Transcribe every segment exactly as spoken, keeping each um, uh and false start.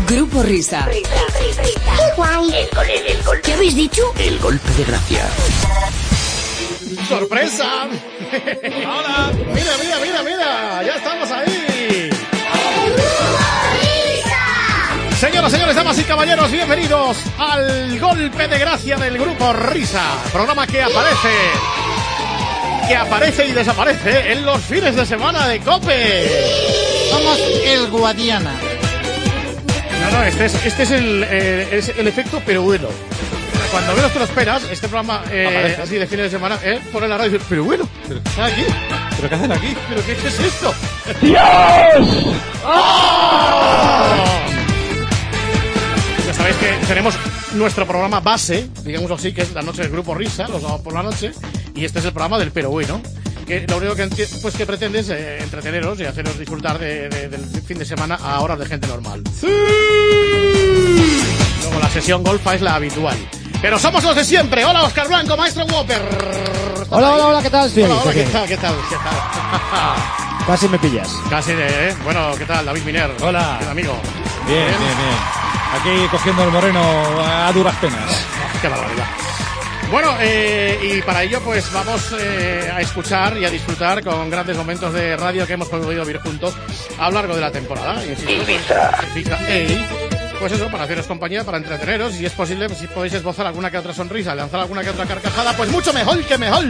Grupo Risa. Risa, risa, risa. ¡Qué guay! El gol, el, el gol. ¿Qué habéis dicho? El golpe de gracia. ¡Sorpresa! ¡Hola! ¡Mira, mira, mira, mira! ¡Ya estamos ahí! Señoras, señores, damas y caballeros, bienvenidos al golpe de gracia del Grupo Risa. Programa que aparece... que aparece y desaparece en los fines de semana de COPE. Somos el Guadiana. No, no, este es, este es, el, eh, es el efecto pero bueno. Cuando menos te lo esperas, este programa eh, así de fines de semana, eh, pone la radio y dice, pero bueno, pero ¿están aquí? ¿Pero qué hacen aquí? ¿Pero qué, qué es esto? ¡Dios! ¡Oh! Ya sabéis que tenemos nuestro programa base, digamos así, que es la noche del Grupo Risa, los sábados por la noche, y este es el programa del pero bueno, que lo único que, pues, que pretende es eh, entreteneros y haceros disfrutar de, de, del fin de semana a horas de gente normal. ¡Sí! Luego la sesión golfa es la habitual. Pero somos los de siempre. Hola, Óscar Blanco, maestro Whopper. Hola, hola, hola, ¿qué tal? Sí, hola, hola, ¿qué, ¿qué tal? ¿Qué tal? ¿Qué tal? Casi me pillas. Casi, ¿eh? Bueno, ¿qué tal, David Miner? Hola. Bien, amigo. Bien, bien, bien, bien. Aquí cogiendo el moreno a duras penas. Qué barbaridad. Bueno, eh, y para ello pues vamos eh, a escuchar y a disfrutar con grandes momentos de radio que hemos podido vivir juntos a lo largo de la temporada. Insisto, Ibiza. pues, Ibiza, ey. Pues eso, para haceros compañía, para entreteneros, y si es posible, pues, si podéis esbozar alguna que otra sonrisa, lanzar alguna que otra carcajada, pues mucho mejor que mejor.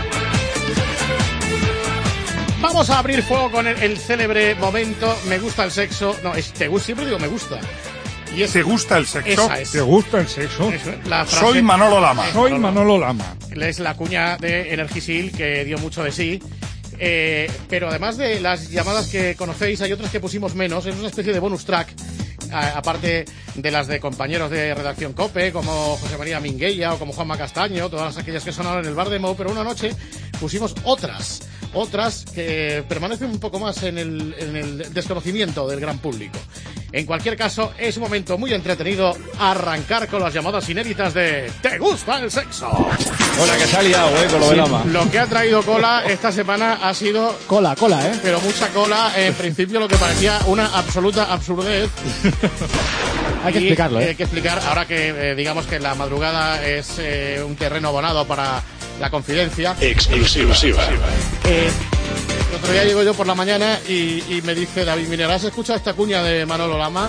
Vamos a abrir fuego con el, el célebre momento Me gusta el sexo. No, es te gusta, siempre digo me gusta. Y es, ¿Te gusta el sexo? Esa es. ¿Te gusta el sexo? Eso es, la frase, Soy Manolo Lama. Es Soy Manolo Lama. Es la cuña de Energisil que dio mucho de sí. Eh, pero además de las llamadas que conocéis, hay otras que pusimos menos. Es una especie de bonus track. A, aparte de las de compañeros de redacción COPE, como José María Minguella o como Juanma Castaño, todas aquellas que sonaron en el bar de Mo, pero una noche pusimos otras, otras que permanecen un poco más en el, en el desconocimiento del gran público. En cualquier caso, es un momento muy entretenido arrancar con las llamadas inéditas de ¿te gusta el sexo? Hola, que salía, güey, con lo de Lama. Lo que ha traído cola esta semana ha sido... Cola, cola, ¿eh? Pero mucha cola, en principio lo que parecía una absoluta absurdez. Hay que Y, explicarlo, ¿eh? Hay que explicar, ahora que eh, digamos que la madrugada es eh, un terreno abonado para la confidencia. Exclusiva. Eh, el otro día llego yo por la mañana y, y me dice David Miner, ¿has escuchado esta cuña de Manolo Lama?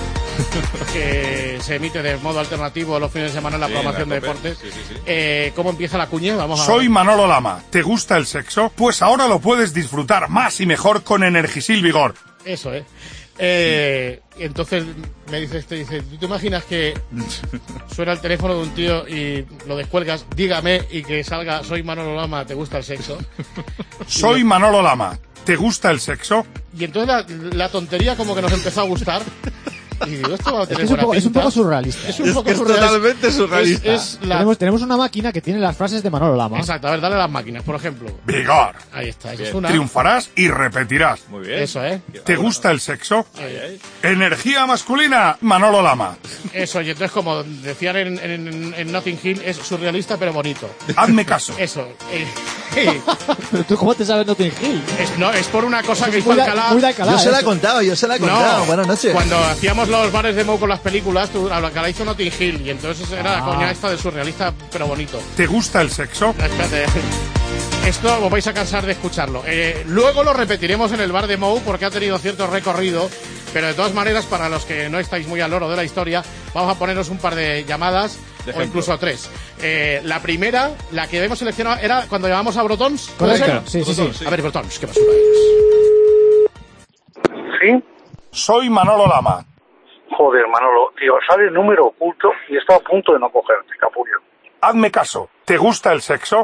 Que se emite de modo alternativo los fines de semana en la Sí, programación la de COPE. deportes. Sí, sí, sí. Eh, ¿Cómo empieza la cuña? Vamos a Soy ver. Manolo Lama. ¿Te gusta el sexo? Pues ahora lo puedes disfrutar más y mejor con Energisil Vigor. Eso, ¿eh? Eh, entonces me dice este, dice, ¿tú te imaginas que suena el teléfono de un tío y lo descuelgas, dígame, y que salga, soy Manolo Lama, ¿te gusta el sexo? Soy Manolo Lama. ¿Te gusta el sexo? Y entonces la, la tontería como que nos empezó a gustar. Y digo, esto va a Es, tener que es, un buena poco, es un pinta. poco surrealista. Es un Es poco que es surrealista. totalmente surrealista. Es, es la... tenemos, tenemos una máquina que tiene las frases de Manolo Lama. Exacto, a ver, dale a las máquinas, por ejemplo. Vigor. Ahí está, eso es Bien. una... Triunfarás y repetirás. Muy bien. Eso, ¿eh? ¿Te gusta el sexo? Ay, ay. Energía masculina, Manolo Lama. Eso, y entonces como decían en, en, en Notting Hill, es surrealista pero bonito. Hazme caso. Eso. Eh, eh, Pero tú, ¿cómo te sabes Notting Hill? es, no, es por una cosa que hizo Muy de- Alcalá. muy de Alcalá, Yo se la he eso. contado, yo se la he contado. Buenas noches. Cuando hacíamos los bares de Mo con las películas, tú, Alcalá hizo Notting Hill, y entonces era la Ah. coña esta de surrealista pero bonito. ¿Te gusta el sexo? Espérate. Esto os vais a cansar de escucharlo. Eh, luego lo repetiremos en el bar de Mou porque ha tenido cierto recorrido, pero de todas maneras, para los que no estáis muy al loro de la historia, vamos a poneros un par de llamadas, De o ejemplo. incluso tres. Eh, la primera, la que hemos seleccionado, era cuando llamamos a Brotons. ¿Puede Correcto. ser? Sí, sí, sí. A ver, Brotons, ¿qué basura eres? Sí, Soy Manolo Lama. joder, Manolo, tío, sale el número oculto y estaba a punto de no cogerte, capullo. Hazme caso. ¿Te gusta el sexo?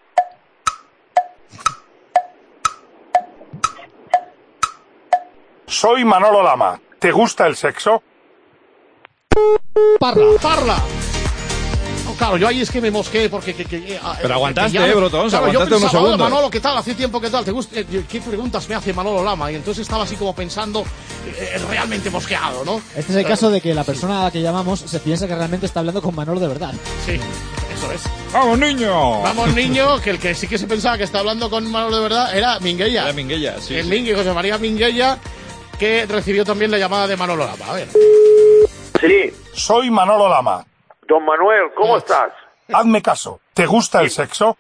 Soy Manolo Lama. ¿Te gusta el sexo? ¡Parla! ¡Parla! No, claro, yo ahí es que me mosqué porque... Que, que, eh, Pero aguantaste, ya- eh, Brotons, claro, aguantaste yo unos pensaba, "Hola, segundos". Manolo, ¿qué tal? Hace tiempo, ¿qué tal? ¿Te gusta? Eh, ¿Qué preguntas me hace Manolo Lama? Y entonces estaba así como pensando, eh, realmente mosqueado, ¿no? Este es el caso de que la persona a la que llamamos se piensa que realmente está hablando con Manolo de verdad. Sí, eso es. ¡Vamos, niño! Vamos, niño, que el que sí que se pensaba que está hablando con Manolo de verdad era Minguella. Era Minguella, sí. el sí. Mingui, José María Minguella, que recibió también la llamada de Manolo Lama. A ver. Sí. Soy Manolo Lama. Don Manuel, ¿cómo estás? Hazme caso. ¿Te gusta el sexo?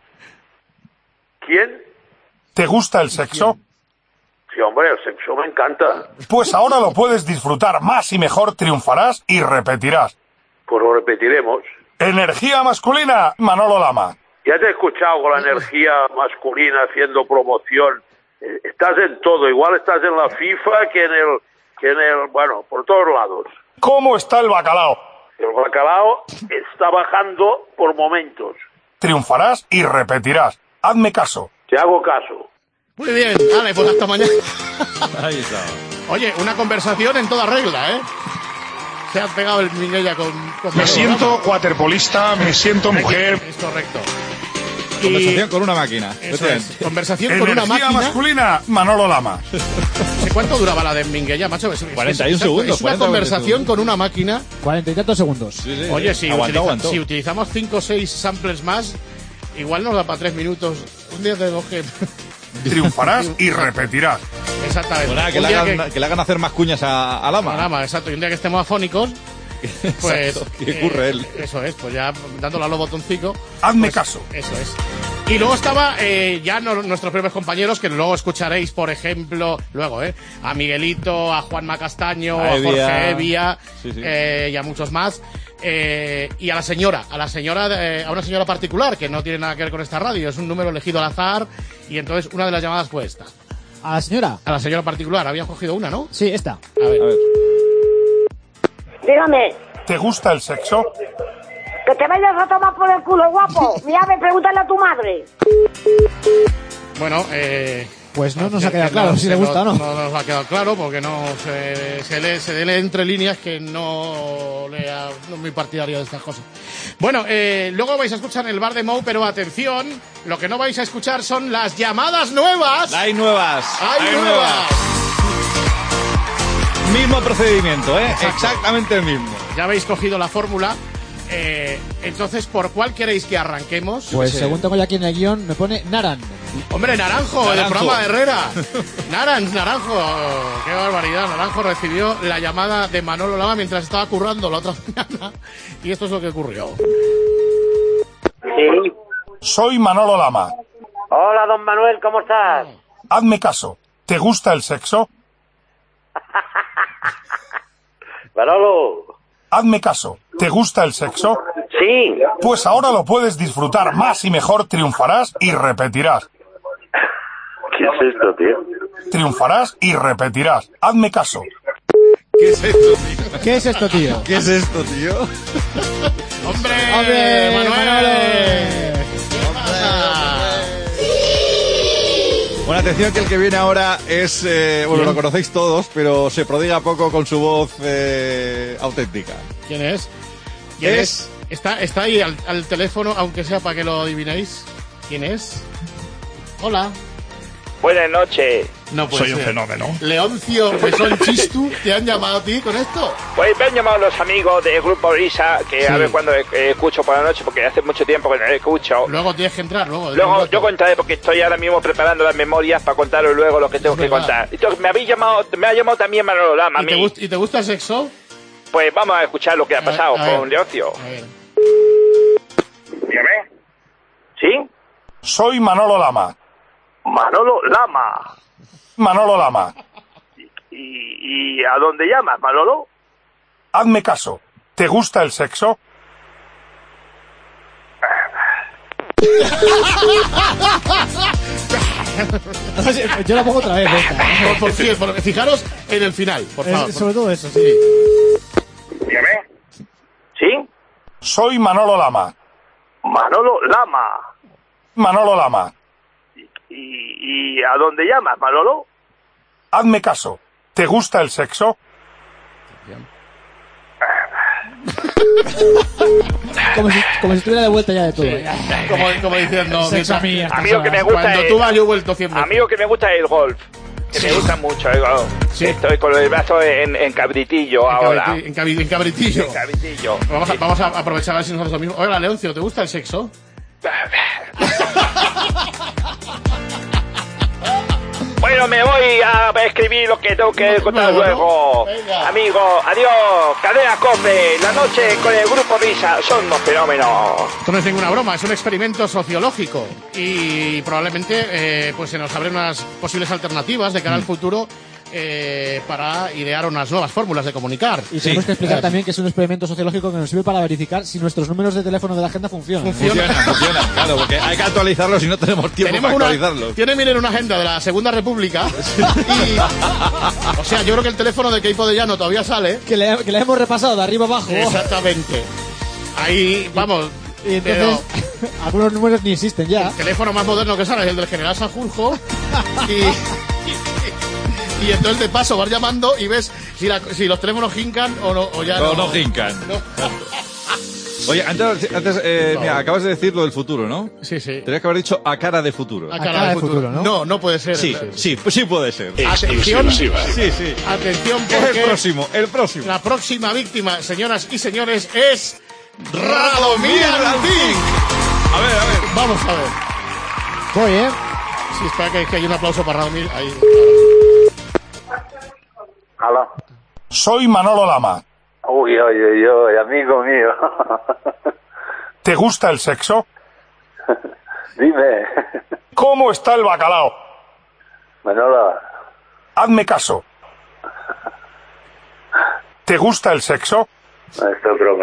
¿Quién? ¿Te gusta el sexo? Sí, hombre, el sexo me encanta. Pues ahora lo puedes disfrutar más y mejor, triunfarás y repetirás. Pues lo repetiremos. Energía masculina, Manolo Lama. Ya te he escuchado con la energía masculina haciendo promoción. Eh, Estás en todo, igual estás en la FIFA que en el, que en el, bueno, por todos lados. ¿Cómo está el bacalao? El bacalao está bajando por momentos. Triunfarás y repetirás. Hazme caso. Te hago caso. Muy bien, vale, pues hasta mañana. Ahí está. Oye, una conversación en toda regla, ¿eh? Se ha pegado el Minguella con... con Me siento waterpolista, me siento mujer. Es correcto. Conversación con una máquina. Eso es, conversación con una Energía máquina. masculina, Manolo Lama. ¿Cuánto duraba la de Minguella, macho? Es, cuarenta y un es- segundos, Es una cuarenta conversación segundos. con una máquina. Cuarenta y tantos segundos. Sí, sí, Oye, sí. si, Aguantó, utiliza- aguantó. si utilizamos cinco o seis samples más, igual nos da para tres minutos. Un día tengo que... Triunfarás y repetirás. Exactamente. Pues nada, que Un le, día hagan, que... le hagan hacer más cuñas a, a Lama. Nada, exacto. Y un día que estemos afónicos, pues... Exacto, que curre él. Eso es, pues ya dándole a los botoncicos. Hazme pues, caso. Eso es. Y luego estaba eh, ya no, nuestros propios compañeros, que luego escucharéis, por ejemplo, luego, ¿eh? A Miguelito, a Juanma Castaño, A a, Evia. Jorge Evia, Sí, sí. eh, y a muchos más. Eh, y a la señora, a la señora, eh, a una señora particular, que no tiene nada que ver con esta radio, es un número elegido al azar, y entonces una de las llamadas fue esta. ¿A la señora? A la señora particular, habían cogido una, ¿no? Sí, esta. A ver. A ver. Dígame, ¿Te gusta el sexo? que te vayas a tomar por el culo, guapo. Mira, ve, pregúntale a tu madre. Bueno, eh... Pues no nos ha que quedado claro no, si se le gusta o no. no. No nos ha quedado claro porque no se, se, lee, se lee entre líneas que no lea, no es muy partidario de estas cosas. Bueno, eh, luego vais a escuchar en el bar de Mou, pero atención, lo que no vais a escuchar son las llamadas nuevas. Hay nuevas. ¡Hay nuevas! Mismo procedimiento, ¿eh? Exacto. Exactamente el mismo. Ya habéis cogido la fórmula. Eh, entonces, ¿por cuál queréis que arranquemos? Pues Sí. según tengo yo aquí en el guión, me pone Naran. Hombre, Naranjo, del Naranjo. programa de Herrera. Naran, Naranjo. Qué barbaridad. Naranjo recibió la llamada de Manolo Lama mientras estaba currando la otra mañana. Y esto es lo que ocurrió. Sí. Soy Manolo Lama. Hola, don Manuel, ¿cómo estás? Hazme caso. ¿Te gusta el sexo? Manolo. Hazme caso. ¿Te gusta el sexo? Sí. Pues ahora lo puedes disfrutar más y mejor, triunfarás y repetirás. ¿Qué es esto, tío? Triunfarás y repetirás. Hazme caso. ¿Qué es esto, tío? ¿Qué es esto, tío? ¿Qué es esto, tío? ¡Hombre! ¡Hombre, ¡Manuel! Manolo! ¿Qué pasa? Bueno, atención que el que viene ahora es, eh, bueno, lo conocéis todos, pero se prodiga poco con su voz eh, auténtica. ¿Quién es? ¿Quién Es- es? Está, está ahí al, al teléfono, aunque sea para que lo adivinéis. ¿Quién es? Hola. Buenas noches. No puede Soy un ser. fenómeno. Leoncio Besón Chistu, ¿te han llamado a ti con esto? Pues me han llamado los amigos del grupo Risa, que Sí. a ver cuando eh, escucho por la noche, porque hace mucho tiempo que no lo escucho. Luego tienes que entrar, luego. Luego yo contaré, porque estoy ahora mismo preparando las memorias para contaros luego lo que tengo Es que verdad. contar. Entonces, me habéis llamado, me ha llamado también Manolo Lama a ¿Y te, mí. gust- ¿Y te gusta el sexo? Pues vamos a escuchar lo que ha A ver, pasado a ver. con Leoncio. A ver. Dígame. ¿Sí? Soy Manolo Lama. Manolo Lama. Manolo Lama. ¿Y, y a dónde llamas, Manolo? Hazme caso. ¿Te gusta el sexo? Yo la pongo otra vez, esta. Por, por, fi- por- fijaros en el final, por Es- favor. sobre todo eso, sí. Dígame. ¿Sí? Soy Manolo Lama. Manolo Lama. Manolo Lama. ¿Y, y a dónde llamas, Manolo? Hazme caso. ¿Te gusta el sexo? Como si, como si estuviera de vuelta ya de todo. ¿eh? Como, como diciendo... Sexo a mí, mientras- a A mí lo que me gusta Cuando es... tú vas, yo he vuelto cien veces. A mí lo que me gusta es el golf. Que me gusta mucho. eh, claro. Sí. Estoy con el brazo en, en cabritillo En ahora. cabriti- En, cabi- en cabritillo. En cabritillo. Vamos a, vamos a aprovechar a ver si nosotros lo mismo. Hola, Leoncio, ¿te gusta el sexo? Bueno, me voy a escribir lo que tengo que contar luego, luego. Venga. Amigo, adiós. Cadena Cope, la noche con el grupo Risa son unos fenómenos. Esto no es ninguna broma, es un experimento sociológico y probablemente eh, pues se nos abren unas posibles alternativas de cara al futuro eh, para idear unas nuevas fórmulas de comunicar. Y tenemos Sí. que explicar también que es un experimento sociológico que nos sirve para verificar si nuestros números de teléfono de la agenda funcionan. Funciona. Funciona, funciona, claro, porque hay que actualizarlos y no tenemos tiempo Tenemos para una, actualizarlos. tiene miren una agenda de la Segunda República y, o sea, yo creo que el teléfono de Keipo de Llano todavía sale. Que le, que le hemos repasado de arriba abajo. Exactamente. Ahí, vamos. Y entonces, algunos números ni existen ya. El teléfono más moderno que sale es el del General Sanjurjo y, y, y entonces de paso vas llamando y ves si, la, si los teléfonos jincan o, no, o ya No, no. no jincan. No. Oye, antes, antes eh, mira, acabas de decir lo del futuro, ¿no? Sí, sí. Tenías que haber dicho a cara de futuro. A cara de futuro, ¿no? No, no puede ser. Sí, sí, pues sí puede ser. Atención, Sí, sí. atención Es porque el próximo, el próximo. la próxima víctima, señoras y señores, es Radomir Antic. A ver, a ver. Vamos a ver. Voy, ¿eh? Sí, espera que, que hay un aplauso para Radomir. Ahí. Hola. Soy Manolo Lama. Uy, uy, uy, uy, amigo mío. ¿Te gusta el sexo? Dime. ¿Cómo está el bacalao? Manolo, Hazme caso. ¿Te gusta el sexo? esto es broma.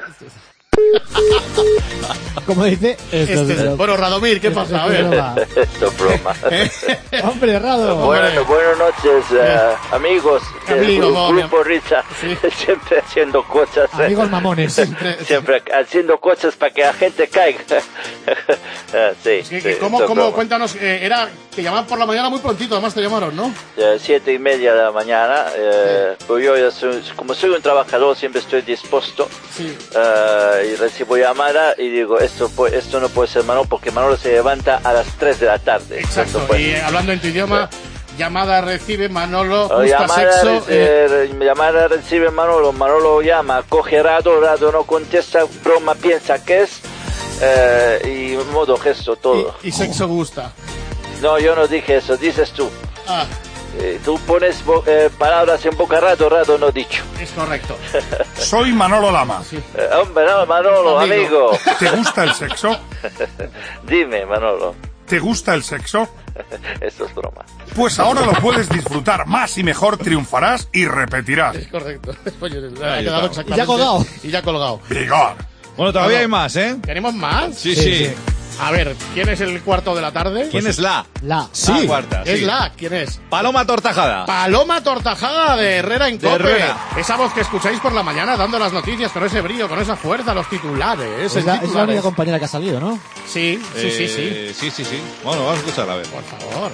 Como dice, esto Este es es- broma. bueno, Radomir, ¿qué pasa? A ver. broma. Esto es broma. Hombre, Rado. Bueno, buenas noches, eh, amigos del Amigo, gru- momia. grupo Risa. Sí. Siempre haciendo cosas. eh, Amigos mamones. Siempre haciendo cosas para que la gente caiga. Eh, sí, Es que- sí, que ¿Cómo, esto es cómo? broma. Cuéntanos, eh, era, te llamaban por la mañana muy prontito, además te llamaron, ¿no? Eh, siete y media de la mañana, eh, pues yo ya soy, como soy un trabajador siempre estoy dispuesto, Sí. eh, y recibo llamada y digo esto pu- esto no puede ser Manolo porque Manolo se levanta a las tres de la tarde. Exacto, Esto puede- y eh, hablando en tu idioma, llamada recibe Manolo, O gusta llamada, sexo. eh, eh, llamada recibe Manolo, Manolo llama, coge Rado, Rado no contesta, broma piensa que es, eh, y modo gesto todo. y, y sexo gusta. No, yo no dije eso, dices tú. Ah, Eh, tú pones bo- eh, palabras en boca, Rado, Rado no dicho. es correcto. Soy Manolo Lama. Eh, hombre, no, Manolo, Amigo. amigo. ¿Te gusta el sexo? Dime, Manolo. ¿Te gusta el sexo? Esto es broma. Pues ahora lo puedes disfrutar más y mejor, triunfarás y repetirás. Es correcto. Oye, ha Ahí quedado está. exactamente. Y ya colgado. Y ya colgado. Vigor. Bueno, todavía hay más, ¿eh? ¿Tenemos más? Sí, Sí, sí. sí. A ver, ¿quién es el cuarto de la tarde? ¿Quién es la? La. Sí. La cuarta, Es sí. la, ¿quién es? Paloma Tortajada. Paloma Tortajada de Herrera en De Cope. Herrera. Esa voz que escucháis por la mañana dando las noticias con ese brío, con esa fuerza, los titulares. Es el la, es la titulares. única compañera que ha salido, ¿no? Sí, sí, sí, sí. Eh, sí, sí, sí. Bueno, vamos a escuchar, a ver. Por favor.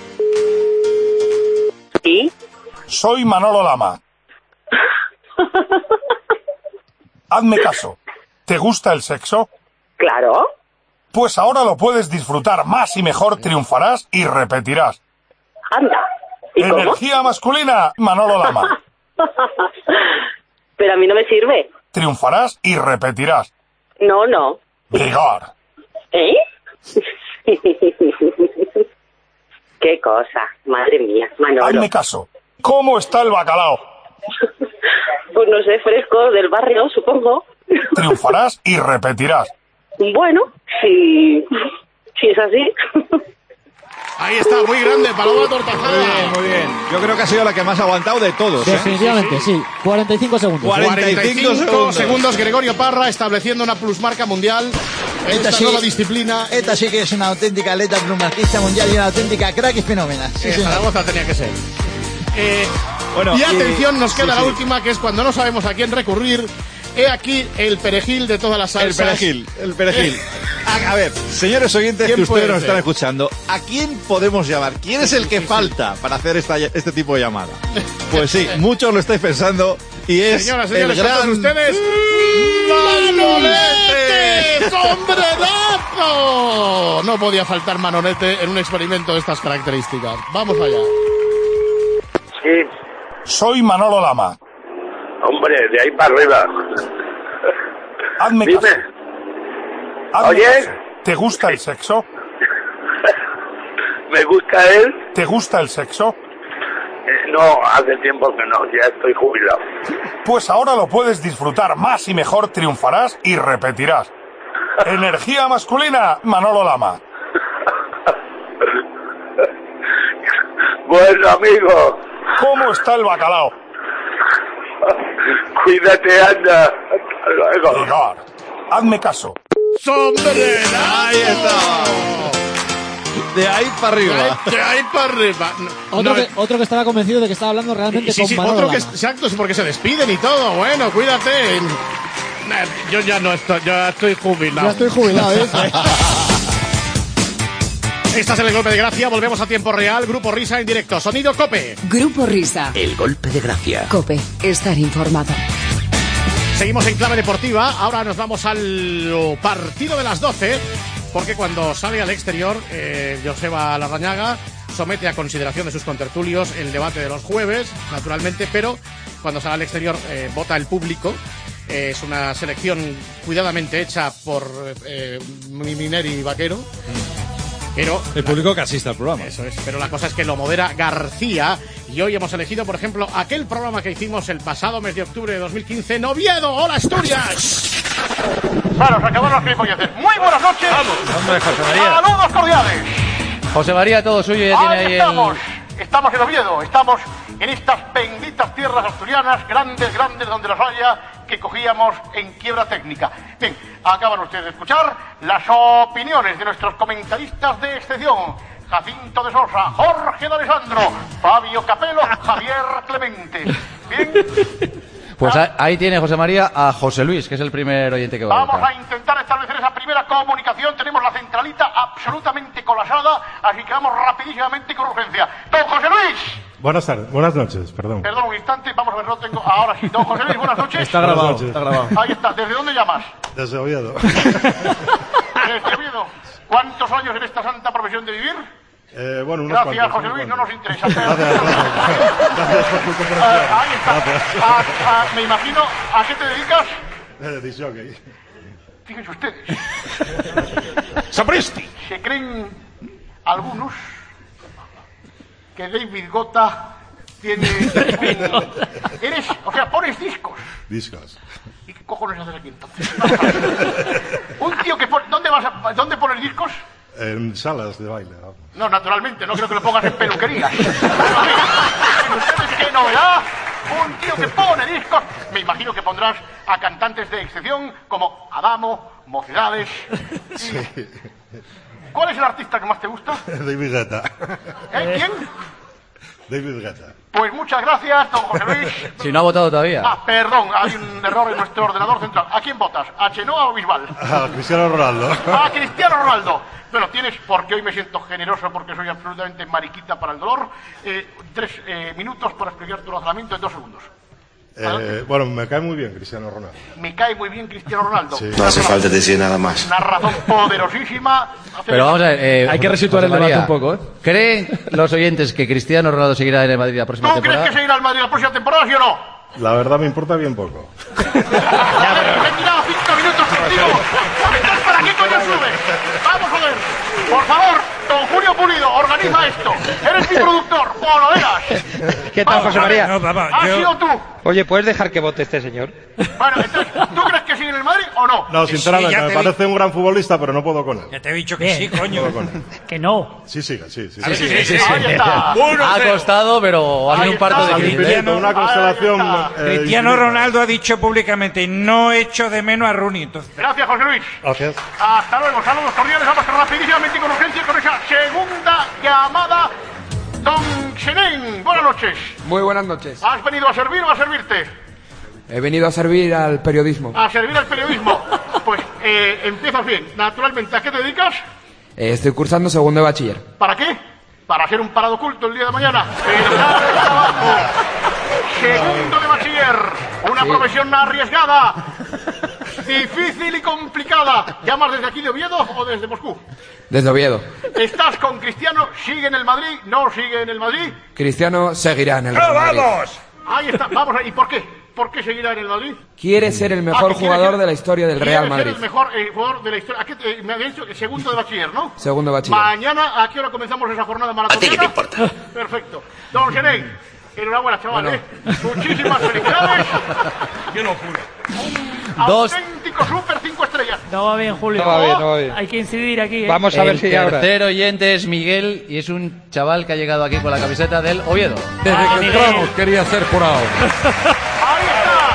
¿Sí? Soy Manolo Lama. Hazme caso. ¿Te gusta el sexo? Claro. Pues ahora lo puedes disfrutar más y mejor, triunfarás y repetirás. Anda. ¿Y cómo? Energía masculina, Manolo Lama. Pero a mí no me sirve. Triunfarás y repetirás. No, no. Vigor. ¿Eh? Qué cosa. Madre mía, Manolo. Hazme caso. ¿Cómo está el bacalao? Pues no sé, fresco del barrio, supongo. Triunfarás y repetirás. Bueno, si, si es así. Ahí está, muy grande, Paloma Tortajada. Muy bien, muy bien. Yo creo que ha sido la que más ha aguantado de todos, ¿eh? Definitivamente, sí. cuarenta y cinco segundos. cuarenta y cinco segundos. segundos. Gregorio Parra estableciendo una plusmarca mundial en Esta esta sí- nueva disciplina. Esta sí que es una auténtica atleta plumarquista mundial y una auténtica crack y fenómena. Sí, Eh, señor. Zaragoza tenía que ser. Eh, Bueno, y atención, nos sí, queda sí. la última, que es cuando no sabemos a quién recurrir. He aquí el perejil de todas las El salsas. perejil, el perejil. A, a ver, señores oyentes ¿Quién que ustedes puede nos ser? están escuchando, ¿a quién podemos llamar? ¿Quién es el que falta para hacer esta, este tipo de llamada? Pues sí, muchos lo estáis pensando y es Señoras, señores, el con todos gran... ustedes. ¡Manolete! ¡Sombrerazo! No podía faltar Manolete en un experimento de estas características. Vamos allá. Sí, Soy Manolo Lama. Hombre, de ahí para arriba. Hazme Dime. caso. Hazme Oye. caso. ¿Te gusta el sexo? ¿Me gusta él? ¿Te gusta el sexo? Eh, no, hace tiempo que no, ya estoy jubilado. Pues ahora lo puedes disfrutar más y mejor, triunfarás y repetirás. Energía masculina, Manolo Lama. Bueno, amigo. ¿Cómo está el bacalao? Cuídate, anda. Hasta luego. Igor, hazme caso. ¡Sombrera! Ahí está. De ahí para arriba. De ahí para arriba. No, Otro, no, que, otro que estaba convencido de que estaba hablando realmente sí, con sí, Manolo otro que Lama. exacto, sí, porque se despiden y todo. Bueno, cuídate. Nah, Yo ya no estoy, yo ya estoy jubilado. Ya estoy jubilado, ¿eh? Estás en el Golpe de Gracia, volvemos a tiempo real. Grupo Risa en directo, sonido Cope. Grupo Risa. El Golpe de Gracia. Cope, estar informado. Seguimos en clave deportiva, ahora nos vamos al partido de las doce, porque cuando sale al exterior, eh, Joseba Larrañaga somete a consideración de sus contertulios el debate de los jueves, naturalmente, pero cuando sale al exterior eh, vota el público. Eh, es una selección cuidadamente hecha por eh, Mineri Vaquero. Pero el público que asiste al programa. Eso es, pero la cosa es que lo modera García. Y hoy hemos elegido, por ejemplo, aquel programa que hicimos el pasado mes de octubre de dos mil quince en Oviedo. ¡Hola, Asturias! Bueno, se acabaron los gilipolleces. Muy buenas noches. Vamos. Hombre, José María. Saludos cordiales. José María, todo suyo, ya ahí tiene ahí estamos. el... Estamos en Oviedo. Estamos en estas benditas tierras asturianas, grandes, grandes, donde las haya, que cogíamos en quiebra técnica. Bien, acaban ustedes de escuchar las opiniones de nuestros comentaristas de excepción. Jacinto de Sosa, Jorge de Alessandro, Fabio Capello, Javier Clemente. Bien. Pues ahí tiene José María a José Luis, que es el primer oyente que va Vamos a votar. a intentar establecer esa primera comunicación. Tenemos la centralita absolutamente colapsada, así que vamos rapidísimamente y con urgencia. Don José Luis. Buenas tardes, buenas noches, perdón. Perdón un instante, vamos a ver, no tengo... Ahora sí, don José Luis, buenas noches. Está grabado, está grabado. Ahí está, ¿desde dónde llamas? Desde Oviedo. Desde Oviedo. ¿Cuántos años en esta santa profesión de vivir? Eh, bueno, unos Gracias, cuantos, José unos Luis, no cuantos. nos interesa. Gracias, gracias. Gracias por tu cooperación. Ah, ahí está. Gracias. A- a- me imagino, ¿a qué te dedicas? Eh, disc jockey. Fíjense ustedes. ¡Sapristi! Se creen algunos que David Guetta tiene... Eres, o sea, pones discos. Discos. ¿Y qué cojones haces aquí entonces? Un tío que pone... ¿Dónde vas a... ¿Dónde pones discos? En salas de baile. vamos. No, naturalmente, no creo que lo pongas en peluquerías. ¿Ustedes qué novedad? Un tío que pone discos. Me imagino que pondrás a cantantes de excepción como Adamo, Mocedades. y- Sí. ¿Cuál es el artista que más te gusta? David Guetta. ¿Eh? ¿Quién? David Guetta. Pues muchas gracias, don José Luis. Si no ha votado todavía. Ah, perdón, hay un error en nuestro ordenador central. ¿A quién votas? ¿A Chenoa o Bisbal? Ah, Cristiano Ronaldo. A Cristiano Ronaldo. Bueno, tienes, porque hoy me siento generoso porque soy absolutamente mariquita para el dolor, eh, tres eh, minutos para explicar tu razonamiento en dos segundos. Eh, bueno, me cae muy bien Cristiano Ronaldo. Me cae muy bien Cristiano Ronaldo. Sí. No hace falta decir nada más. Una razón poderosísima. Pero vamos a ver, eh, Hay que resituar José el debate María, un poco, ¿eh? ¿Creen los oyentes que Cristiano Ronaldo seguirá en el Madrid la próxima ¿Tú crees temporada? que se irá al Madrid la próxima temporada, sí o no? La verdad me importa bien poco. Me he tirado cinco minutos contigo. Entonces, ¿para qué coño subes? Vamos a ver. Por favor, don Julio Pulido, organiza esto. Eres mi productor, o lo eras. ¿Qué tal, Vamos José a ver. María? No, papá, ¿Has yo- sido tú? Oye, ¿puedes dejar que vote este señor? Bueno, entonces, ¿tú crees que sigue en el Madrid o no? No, sinceramente, ya me te parece un gran futbolista, pero no puedo con él. Ya te he dicho que sí, coño. No puedo con él. Que no. Sí, siga, sí, sí. Sí, sí, sí, ahí está. Ha costado, pero ha sido Ahí un parto está. de Al Cristo. infinito, una constelación. Ahí está. eh, Cristiano infinita. Ronaldo ha dicho públicamente, no echo de menos a Rooney. Entonces, Gracias, José Luis. Gracias. Hasta luego, saludos cordiales. Vamos rapidísimamente y con urgencia con esa segunda llamada. Don Xenén, buenas noches. Muy buenas noches. ¿Has venido a servir o a servirte? He venido a servir al periodismo. A servir al periodismo. Pues eh, empiezas bien. Naturalmente, ¿a qué te dedicas? Eh, estoy cursando segundo de bachiller. ¿Para qué? Para ser un parado oculto el día de mañana. Pero nada de trabajo. Segundo de bachiller. Una Sí. profesión arriesgada. Difícil y complicada. ¿Llamas desde aquí de Oviedo o desde Moscú? Desde Oviedo. ¿Estás con Cristiano? ¿Sigue en el Madrid? ¿No sigue en el Madrid? Cristiano seguirá en el Real Madrid. Ahí está. Vamos a... ¿Y por qué? ¿por qué seguirá en el Madrid? Quiere ser el mejor jugador de la historia del Real Madrid. Quiere ser el mejor eh, jugador de la historia. ¿A qué te- me había dicho que segundo de bachiller, ¿no? Segundo bachiller. Mañana, ¿a qué hora comenzamos esa jornada maratoniana? ¿A ti qué te importa? Perfecto. Don Genei, enhorabuena, chaval, ¿eh? Muchísimas felicidades. ¡Qué locura! Dos. Auténtico super cinco estrellas. No va bien, Julio. No va bien, no va bien. Hay que incidir aquí, ¿eh? Vamos a ver si ahora. El tercer oyente es Miguel y es un chaval que ha llegado aquí con la camiseta del Oviedo. Desde Ah, que Miguel. entramos quería ser jurado. ¡Ahí está!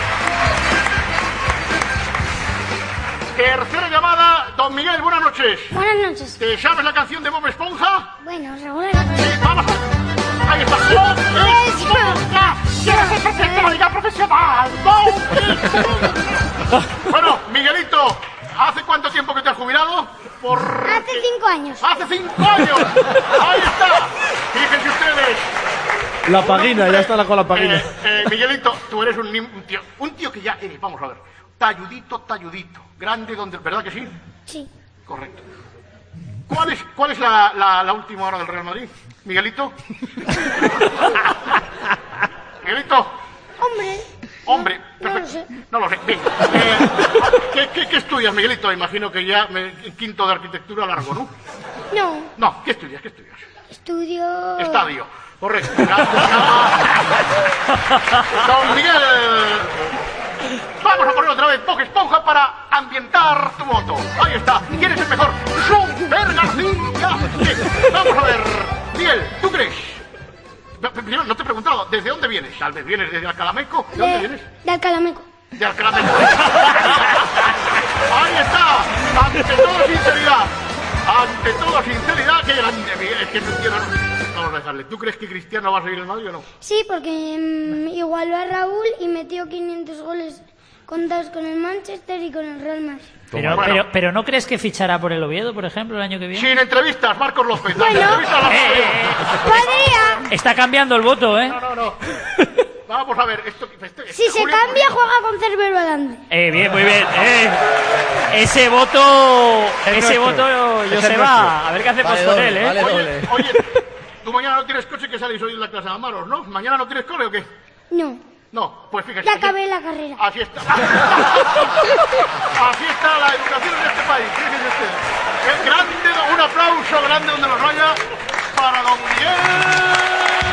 Tercera llamada, don Miguel, buenas noches. Buenas noches. ¿Te sabes la canción de Bob Esponja? Bueno, seguramente. Sí, vamos a... Ahí está. ¡Bob Esponja! ¡Quiero ser presidente de la liga profesional! ¡Bob Esponja! Bueno, Miguelito, ¿hace cuánto tiempo que te has jubilado? Por... Hace cinco años. ¡Hace cinco años! ¡Ahí está! Fíjense ustedes. La pagina, ya está la con la pagina. Eh, eh, Miguelito, tú eres un, nim- un tío, un tío que ya eres, vamos a ver, talludito, talludito, grande donde, ¿verdad que sí? Sí. Correcto. ¿Cuál es, cuál es la, la, la última hora del Real Madrid, Miguelito? Miguelito. Hombre. Hombre, No lo perfecto. sé. No lo sé. Bien. Eh, ¿qué, qué, qué estudias, Miguelito? Imagino que ya me, quinto de arquitectura largo, ¿no? No. No, ¿qué estudias? ¿Qué estudias? Estudio... Estadio. Correcto. Don Miguel. Vamos a poner otra vez Bob Esponja para ambientar tu voto. Ahí está. ¿Quién es el mejor? Super García. Bien, vamos a ver. Miguel, ¿tú crees? Primero, no te he preguntado, ¿desde dónde vienes? Tal vez vienes desde Alcalameco. ¿De dónde vienes? De Alcalameco. De Alcalameco. Ahí está. Ante todo sinceridad. Ante todo sinceridad. Qué grande, Miguel. Es que Cristiano... Vamos a dejarle. ¿Tú crees que Cristiano va a seguir en el Madrid o no? Sí, porque mm, igualó a Raúl y metió quinientos goles contados con el Manchester y con el Real Madrid. Pero, Bueno. pero, pero ¿no crees que fichará por el Oviedo, por ejemplo, el año que viene? Sin entrevistas, Marcos López. Las Bueno. entrevistas las- Eh, eh, ¡Podría! Está cambiando el voto, ¿eh? No, no, no. Vamos a ver. Esto, esto- Si se Julio, cambia, Julio. juega con Cervero adelante. Eh, bien, muy bien. Eh. Ese voto, ese nuestro. voto, Es yo el se nuestro. va. A ver qué hacemos Vale con doble, él, ¿eh? vale Oye, doble. oye, tú mañana no tienes coche que salís hoy en la clase de Amaros, ¿no? ¿Mañana no tienes cole o qué? No. No, pues fíjese. Ya acabé la carrera. Así está. Así está la educación en este país. Fíjense ustedes. Es grande, un aplauso grande donde los vaya para don Miguel.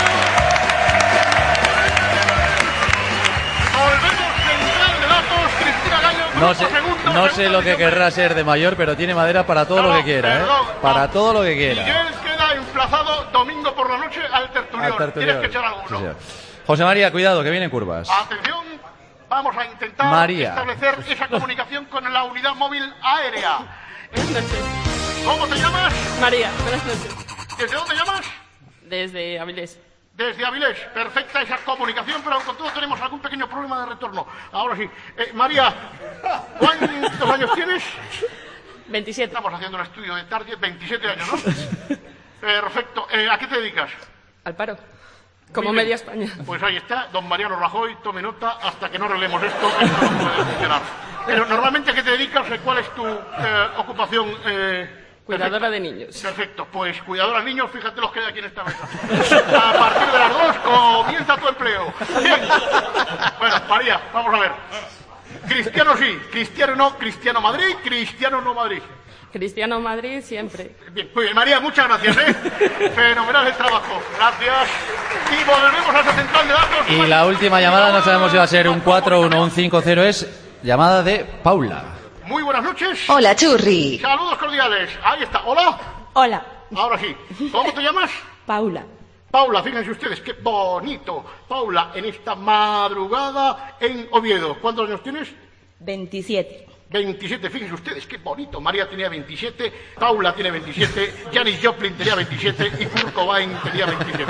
Volvemos central de datos, Cristina Gallo, No grupo sé, segundo, no sé lo que segunda querrá ser de mayor, pero tiene madera para todo No, lo que quiera, ¿eh? perdón, Para no. todo lo que quiera. Miguel queda emplazado domingo por la noche al tertulión. Al tertulión. Tienes que echar alguno. Sí, señor. José María, cuidado, que vienen curvas. Atención, vamos a intentar María. establecer esa comunicación con la unidad móvil aérea. ¿Cómo te llamas? María, buenas noches. ¿Desde dónde llamas? Desde Avilés. Desde Avilés. Perfecta esa comunicación, pero con todo tenemos algún pequeño problema de retorno. Ahora sí. Eh, María, ¿cuántos años tienes? veintisiete. Estamos haciendo un estudio de target, veintisiete años, ¿no? Perfecto. Eh, ¿A qué te dedicas? Al paro. Como Muy bien. media España. Pues ahí está, don Mariano Rajoy, tome nota, hasta que no arreglemos esto, esto no puede funcionar. Pero normalmente, ¿a qué te dedicas? ¿Cuál es tu eh, ocupación? Eh, Cuidadora perfecta? de niños. Perfecto, pues cuidadora de niños, fíjate los que hay aquí en esta mesa. A partir de las dos comienza tu empleo. Bien. Bueno, María, vamos a ver. Cristiano sí, Cristiano no, Cristiano Madrid, Cristiano no Madrid. Cristiano Madrid siempre. Bien, muy bien, María, muchas gracias, ¿eh? Fenomenal el trabajo, gracias. Y volvemos a esa central de datos. Y la última llamada, no sabemos si va a ser un cuatro uno o un cinco cero, es llamada de Paula. Muy buenas noches. Hola, Churri. Saludos cordiales. Ahí está. Hola. Hola. Ahora sí. ¿Cómo te llamas? Paula. Paula, fíjense ustedes, qué bonito. Paula, en esta madrugada en Oviedo. ¿Cuántos años tienes? veintisiete. veintisiete, fíjense ustedes, qué bonito. María tenía veintisiete, Paula tiene veintisiete, Janis Joplin tenía veintisiete y Kurt Cobain tenía veintisiete.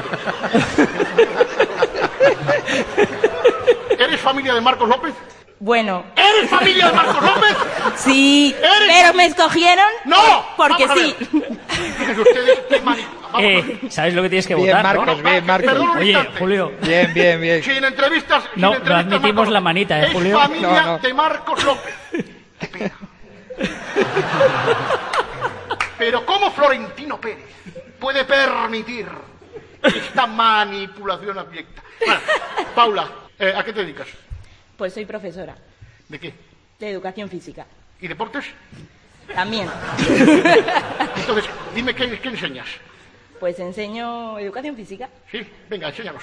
¿Eres familia de Marcos López? Bueno. ¿Eres familia de Marcos López? Sí. ¿Eres? Pero me escogieron. ¡No! Porque Vamos a sí. Fíjense ustedes, qué mani... Eh, ¿sabes lo que tienes que Bien, votar, Marcos, no? bien, Marcos. Perdón un Oye, instante. Julio. Bien, bien, bien. Sin entrevistas, sin No, no entrevistas, admitimos Marcos la López. manita, ¿eh, Es Julio? familia No, no. de Marcos López. Qué pena. Pero ¿cómo Florentino Pérez puede permitir esta manipulación abyecta? Bueno, Paula, Eh, ¿A qué te dedicas? Pues soy profesora ¿De qué? de educación física. ¿Y deportes? También. Entonces, dime qué, qué enseñas. Pues enseño educación física. Sí, venga, enséñanos.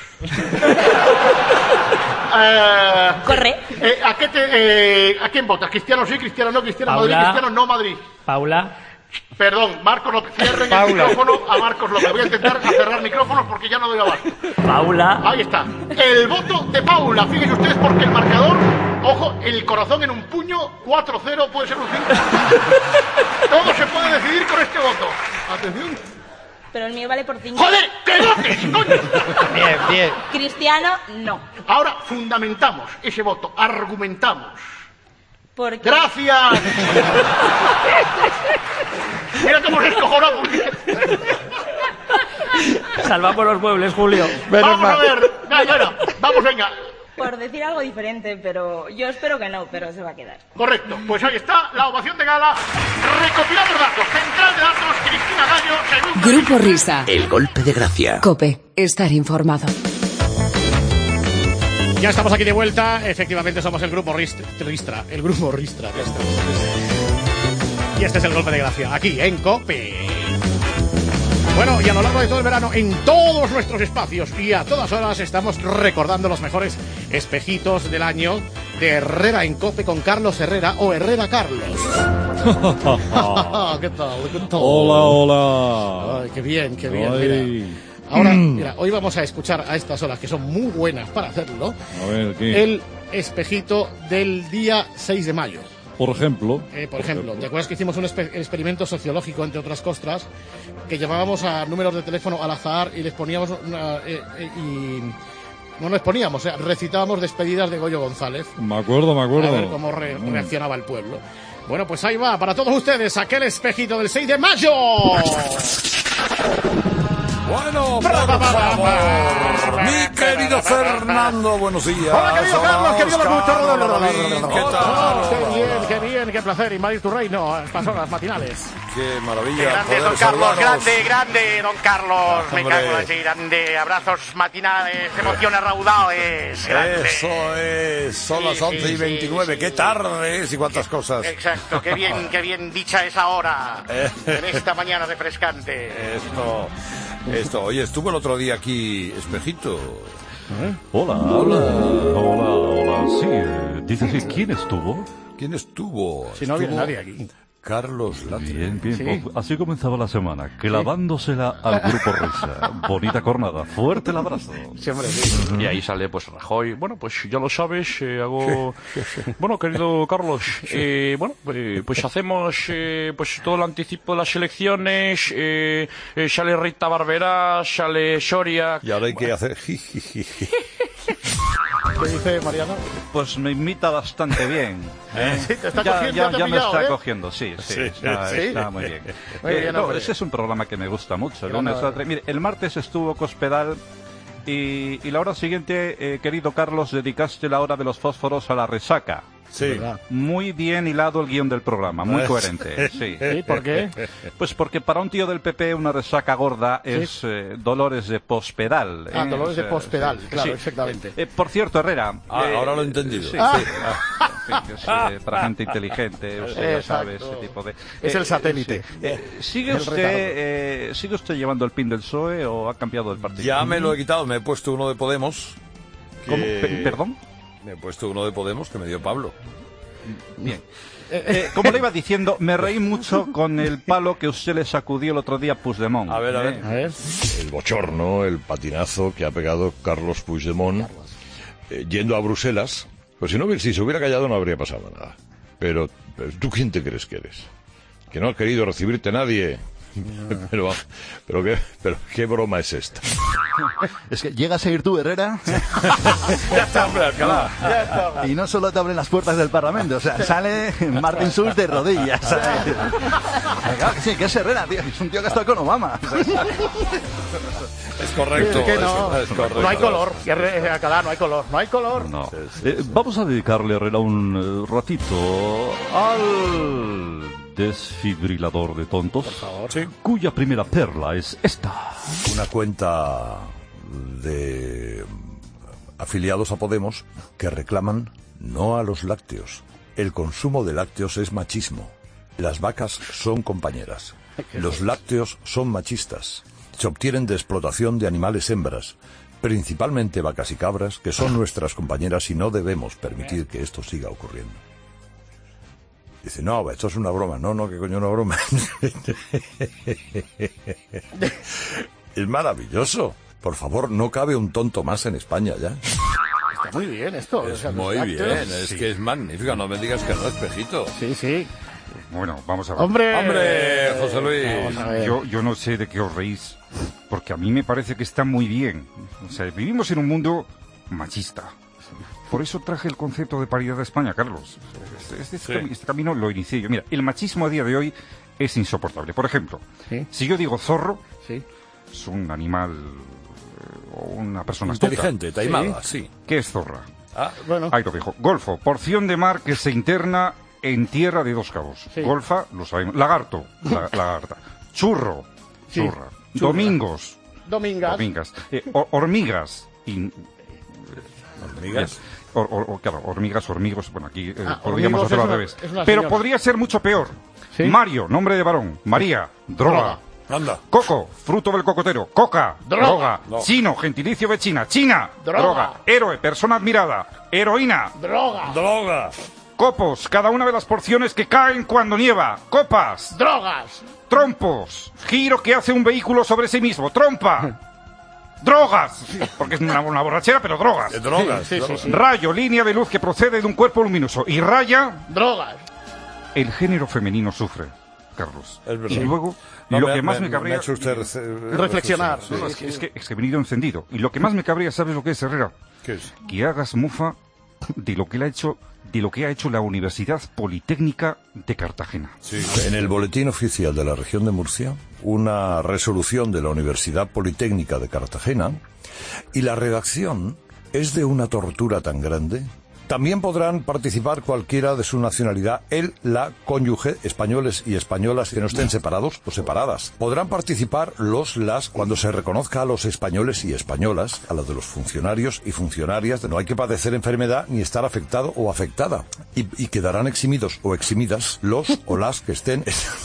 eh, Corre. Eh, ¿A qué te, eh, ¿A quién votas? ¿Cristiano sí, Cristiano no, Cristiano Paula. Madrid, Cristiano no Madrid? Paula. Perdón, Marcos López, cierren el Paula. micrófono a Marcos López. Voy a intentar cerrar micrófonos porque ya no doy abasto. Paula. Ahí está. El voto de Paula. Fíjense ustedes porque el marcador, ojo, el corazón en un puño, cuatro cero, puede ser un cinco. Todo se puede decidir con este voto. Atención. Pero el mío vale por cinco. ¡Joder! ¡Que votes, coño! Bien, bien. Cristiano, no. Ahora fundamentamos ese voto, argumentamos. Porque... ¡Gracias! Mira cómo se escojonó. Salvamos los muebles, Julio. Vamos a ver. Venga, venga, vamos, venga. Por decir algo diferente, pero yo espero que no, pero se va a quedar. Correcto. Pues ahí está la ovación de gala. Recopilamos datos. Central de datos, Cristina Gallo, segundo. Grupo Risa. El golpe de gracia. Cope. Estar informado. Ya estamos aquí de vuelta. Efectivamente somos el Grupo Ristra. Ristra el Grupo Ristra. Ya estamos. Y este es el golpe de gracia. Aquí en Cope. Bueno, y a lo largo de todo el verano, en todos nuestros espacios y a todas horas estamos recordando los mejores espejitos del año de Herrera en Cope con Carlos Herrera o Herrera Carlos. ¿Qué tal? ¿Qué tal? Hola, hola. Ay, qué bien, qué bien. Ay. Mira. Ahora, mira, hoy vamos a escuchar a estas horas que son muy buenas para hacerlo. A ver, ¿qué? El espejito del día seis de mayo. Por ejemplo. Eh, por ejemplo, ¿te acuerdas que hicimos un espe- experimento sociológico, entre otras cosas, que llamábamos a números de teléfono al azar y les poníamos una, eh, eh, y no les poníamos, o sea, recitábamos despedidas de Goyo González. Me acuerdo, me acuerdo. A ver cómo re- reaccionaba el pueblo. Bueno, pues ahí va, para todos ustedes, aquel espejito del seis de mayo. Bueno, por favor, mi querido Fernando, buenos días. Hola, querido Carlos, querido Oscar, locutor. ¿qué tal? Qué bien, qué bien, qué placer invadir tu reino a estas horas matinales. Qué maravilla. Qué grande, poder don Carlos, saludaros. grande, grande, don Carlos. Me Hombre. cago en así, grande. Abrazos matinales, emociones raudales. Grande. Eso es, son Sí, las once sí, y veintinueve, sí, qué sí. tarde es y cuántas cosas. Exacto, qué bien, qué bien dicha esa hora. En esta mañana refrescante. Esto, esto, oye, estuvo el otro día aquí, Espejito. Hola, hola, hola, hola, sí, eh, dices que ¿quién estuvo? ¿Quién estuvo? Si no viene Estuvo nadie aquí. Carlos Latre. Bien, bien, Sí. oh, así comenzaba la semana, clavándosela al Grupo Risa. Bonita jornada, fuerte el abrazo. Sí, hombre, sí. Y ahí sale pues Rajoy. Bueno, pues ya lo sabes, eh, hago... Bueno, querido Carlos, eh, bueno, eh, pues hacemos eh, pues todo el anticipo de las elecciones, eh, eh, sale Rita Barberá, sale Soria... Y ahora hay que hacer... ¿Qué dice Mariano? Pues me imita bastante bien. ¿eh? Sí, te está ya cogiendo, ya, te ha ya me pillado, está ¿eh? cogiendo, sí, sí, Sí, está, sí. está muy bien. Muy Eh, bien, no, hombre. ese es un programa que me gusta mucho. El Claro. lunes, la- mire, el martes estuvo Cospedal y, y la hora siguiente, eh, querido Carlos, dedicaste la hora de los fósforos a la resaca. Sí. Muy bien hilado el guión del programa, muy Ah, coherente. Sí. ¿Sí? ¿Por qué? Pues porque para un tío del P P una resaca gorda es eh, dolores de pospedal. Ah, ¿eh? dolores de O sea, pospedal, sí, claro, sí. exactamente. Eh, por cierto, Herrera. Ah, eh, ahora lo he entendido. Sí, Ah. sí. Ah, en fin, que es, eh, para gente inteligente, usted ya sabe Exacto. ese tipo de... Es el satélite. sí. Eh, ¿sigue, El usted, retardo. eh, ¿Sigue usted llevando el pin del P S O E o ha cambiado el partido? Ya me lo he quitado, me he puesto uno de Podemos. que- ¿Cómo? Pe- ¿Perdón? Me he puesto uno de Podemos que me dio Pablo. Bien. Eh, como le iba diciendo, me reí mucho con el palo que usted le sacudió el otro día a Puigdemont. A ver, a ver. Eh, A ver. El bochorno, el patinazo que ha pegado Carlos Puigdemont eh, yendo a Bruselas. Pues si no, si se hubiera callado no habría pasado nada. Pero, pero ¿tú quién te crees que eres? Que no ha querido recibirte nadie. Pero, pero, qué, pero qué broma es esta. Es que llegas a ir tú, Herrera, Ya está, hombre, Alcalá. y no solo te abren las puertas del Parlamento, o sea, sale Martin Schulz de rodillas, ¿sabes? Claro que sí, que es Herrera, tío, es un tío que está con Obama. Es correcto. Es que no, es, es correcto. no hay color. Y Herrera- Alcalá, no hay color. No hay color. No. Eh, vamos a dedicarle, Herrera, un eh, ratito al desfibrilador de tontos, Sí. cuya primera perla es esta. Una cuenta de afiliados a Podemos, que reclaman no a los lácteos. El consumo de lácteos es machismo. Las vacas son compañeras. Los lácteos son machistas. Se obtienen de explotación de animales hembras, principalmente vacas y cabras, que son nuestras compañeras y no debemos permitir que esto siga ocurriendo. Dice, no, esto es una broma. No, no, ¿qué coño una broma? Es maravilloso. Por favor, no cabe un tonto más en España ya. Está muy bien esto. Es o sea, muy lácteos. bien, es sí. que es magnífico. No me digas que no, Espejito. Sí, sí. Bueno, vamos a ver. ¡Hombre! ¡Hombre, José Luis! Yo, yo no sé de qué os reís, porque a mí me parece que está muy bien. O sea, vivimos en un mundo machista. Por eso traje el concepto de paridad de España, Carlos. Este, este, sí. este camino lo inicié yo. Mira, el machismo a día de hoy es insoportable. Por ejemplo, ¿sí? si yo digo zorro, ¿sí? es un animal o una persona inteligente, astuta. taimada, sí. sí. ¿Qué es zorra? Ah, bueno. Ahí lo dijo. Golfo, porción de mar que se interna en tierra de dos cabos. Sí. Golfa, lo sabemos. Lagarto, la, lagarta. Churro, sí. churra. Churra. Domingos. Domingas. Domingas. Eh, or, hormigas. In, hormigas. Or, or, claro, hormigas, hormigos. Bueno, aquí eh, ah, podríamos hacerlo al revés. Pero podría ser mucho peor. ¿Sí? Mario, nombre de varón. María, droga. droga. Anda. Coco, fruto del cocotero. Coca, droga. droga. No. Chino, gentilicio de China. China, droga. droga. Héroe, persona admirada. Heroína, droga. Droga. Copos, cada una de las porciones que caen cuando nieva. Copas. Drogas. Trompos, giro que hace un vehículo sobre sí mismo. Trompa. Drogas. Porque es una, una borrachera, pero drogas. De drogas. Sí, sí, drogas. Sí, sí. Rayo, línea de luz que procede de un cuerpo luminoso. Y raya. Drogas. El género femenino sufre, Carlos. Es verdad. Y luego, no, lo me, que más me, me cabría... Me ha hecho usted reflexionar. reflexionar. No, no, es, que, es, que, es que he venido encendido. Y lo que más me cabría, ¿sabes lo que es, Herrera? ¿Qué es? Que hagas mufa de lo que le ha hecho... de lo que ha hecho la Universidad Politécnica de Cartagena. Sí. En el boletín oficial de la región de Murcia, una resolución de la Universidad Politécnica de Cartagena, y la redacción es de una tortura tan grande. También podrán participar cualquiera de su nacionalidad, él, la, cónyuge, españoles y españolas que no estén separados o separadas. Podrán participar los, las, cuando se reconozca a los españoles y españolas, a los de los funcionarios y funcionarias, de no hay que padecer enfermedad ni estar afectado o afectada. Y, y quedarán eximidos o eximidas los o las que estén...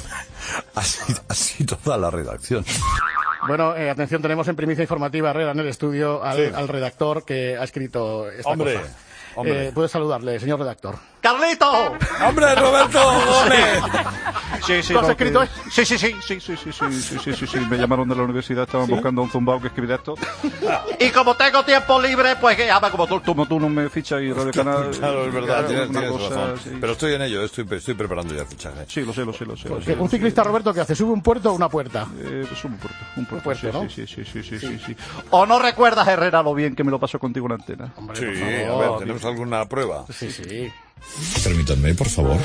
así, así toda la redacción. Bueno, eh, atención, tenemos en primicia informativa, Herrera, en el estudio, al, sí. al redactor que ha escrito esta Hombre. cosa. Hombre. Eh, puede saludarle, señor redactor. ¡Carlito! ¡Hombre, Roberto Gómez! Sí, sí, ¿Lo has no, escrito? que... sí, sí, sí, sí, sí, sí, sí, sí, sí, sí, sí, me llamaron de la universidad, estaban ¿sí? buscando a un zumbao que escribiera esto. Y como tengo tiempo libre, pues que llama como tú, como tú no me fichas y Radio Canal. Claro, es verdad, tienes, tienes cosa, razón. Sí. Pero estoy en ello, estoy, estoy preparando ya el fichaje. Sí, lo sé, lo sé, lo sé. Lo sé un lo ciclista, sé. Roberto, ¿qué hace? ¿Sube un puerto o una puerta? Eh, pues un puerto, un puerto, un puerto, sí, ¿no? Sí, sí, sí, sí, sí, sí. ¿O no recuerdas, Herrera, lo bien que me lo pasó contigo en antena? Hombre, sí, a ver, ¿tenemos alguna prueba? Sí, sí. Permítanme, por favor.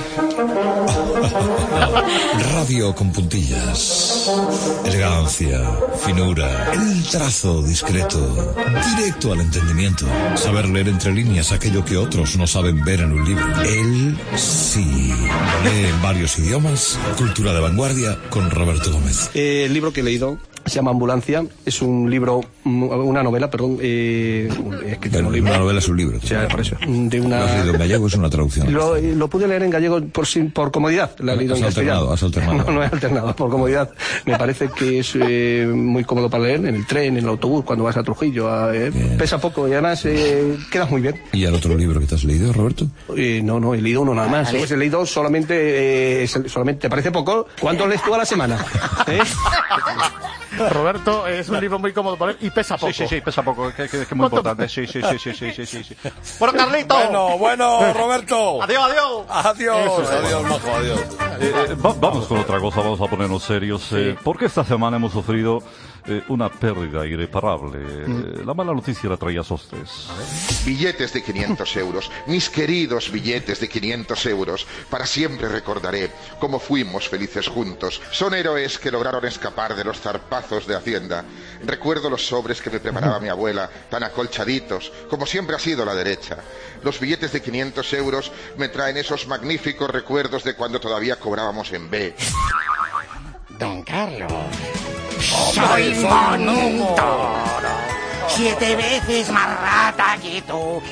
Radio con puntillas. Elegancia, finura, el trazo discreto, directo al entendimiento. Saber leer entre líneas aquello que otros no saben ver en un libro. Él sí. Lee en varios idiomas. Cultura de vanguardia con Roberto Gómez. Eh, el libro que he leído se llama Ambulancia. Es un libro, una novela, perdón. Eh, escrito en un libro. Una novela es un libro. O sea, por eso. De una... ¿Lo has leído en gallego? Es una traducción. Lo, lo pude leer en gallego por, por comodidad. La he leído has en alternado, has alternado. No, no he alternado, por comodidad. Me parece que es eh, muy cómodo para leer en el tren, en el autobús, cuando vas a Trujillo. Eh, pesa poco y además eh, quedas muy bien. ¿Y el otro libro que te has leído, Roberto? Eh, no, no, he leído uno nada más. Pues he leído solamente, eh, solamente, ¿te parece poco? ¿Cuánto lees tú a la semana? ¿Eh? Roberto, es un libro muy cómodo para leer y pesa poco. Sí, sí, sí, pesa poco, que, que, que es muy importante. Sí, sí, sí, sí, sí, sí, sí, sí. Bueno, Carlito. Bueno, bueno, Roberto. Adiós, adiós. Adiós, Eso, adiós, majo, adiós. Eh, eh, va, vamos con otra cosa, vamos a ponernos serios. Eh, porque esta semana hemos sufrido eh, una pérdida irreparable. Eh, la mala noticia la traía Sostres. Billetes de quinientos euros, mis queridos billetes de quinientos euros. Para siempre recordaré cómo fuimos felices juntos. Son héroes que lograron escapar de los zarpazos de Hacienda. Recuerdo los sobres que me preparaba mi abuela, tan acolchaditos, como siempre ha sido la derecha. Los billetes de quinientos euros me traen esos magníficos recuerdos de cuando todavía cobrábamos en B. Don Carlos. Soy bonito. siete veces más rata que tú.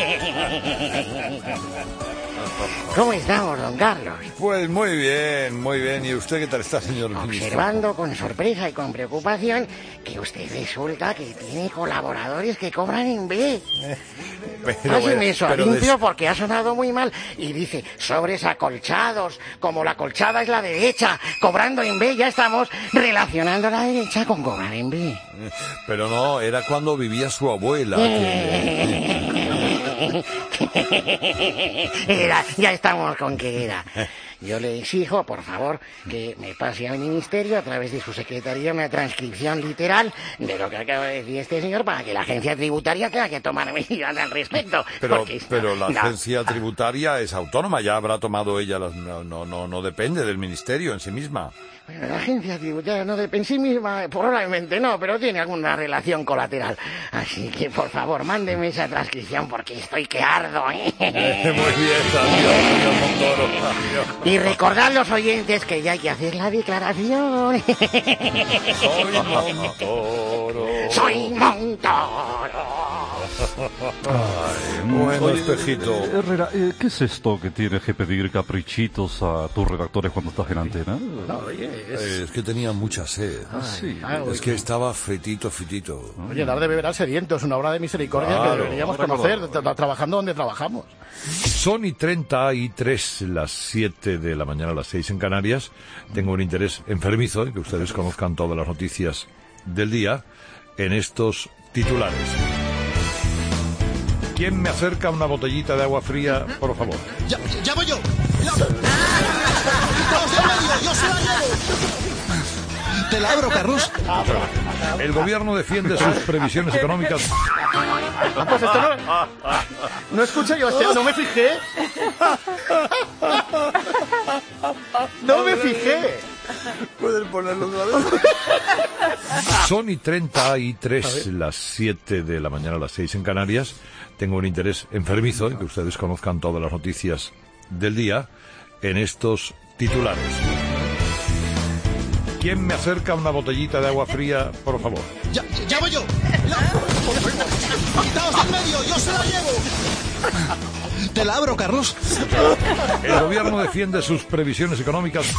¿Cómo estamos, don Carlos? Pues muy bien, muy bien. ¿Y usted qué tal está, señor ministro? Observando con sorpresa y con preocupación que usted resulta que tiene colaboradores que cobran en B. Páseme eso a limpio des... porque ha sonado muy mal. Y dice, sobres acolchados, como la colchada es la derecha, cobrando en B. Ya estamos relacionando la derecha con cobrar en B. Pero no, era cuando vivía su abuela. Que... era, ya estamos con que era. Yo le exijo, por favor, que me pase al ministerio a través de su secretaría una transcripción literal de lo que acaba de decir este señor para que la agencia tributaria tenga que tomar medidas al respecto. Pero, pero la no. agencia tributaria es autónoma, ya habrá tomado ella, las, no, no, no, no depende del ministerio en sí misma. Bueno, la agencia tributaria no depende en sí misma, probablemente no, pero tiene alguna relación colateral. Así que, por favor, mándeme esa transcripción porque estoy que ardo, ¿eh? eh muy bien, adiós, señor Montoro, adiós. Y recordad los oyentes que ya hay que hacer la declaración. Soy Montoro. Soy Montoro. Ay, bueno, oye, espejito. Herrera, eh, ¿qué es esto que tienes que pedir caprichitos a tus redactores cuando estás en antena? No, oye, es... es que tenía mucha sed. Ah, sí. Ah, es que estaba fritito, fritito. Oye, dar de beber al sediento es una obra de misericordia claro, que deberíamos conocer, tra trabajando donde trabajamos. Son y treinta y tres, las siete de la mañana, las seis en Canarias. Tengo un interés enfermizo en que ustedes conozcan todas las noticias del día en estos titulares. ¿Quién me acerca una botellita de agua fría, por favor? Ya, ya voy yo. Ya. ¡Quitaos de medio! ¡Yo se la llevo! ¿Te la abro, Carlos? El gobierno defiende sus previsiones económicas. Ah, pues esto no... No escuché yo, este, no me fijé. No me fijé. ¿Pueden ponerlo otra vez? Son y treinta y tres, las siete de la mañana, las seis en Canarias. Tengo un interés enfermizo en que ustedes conozcan todas las noticias del día en estos titulares. ¿Quién me acerca una botellita de agua fría, por favor? Ya, ya voy yo. Quitaos del medio, yo se la llevo. ¿Te la abro, Carlos? El gobierno defiende sus previsiones económicas.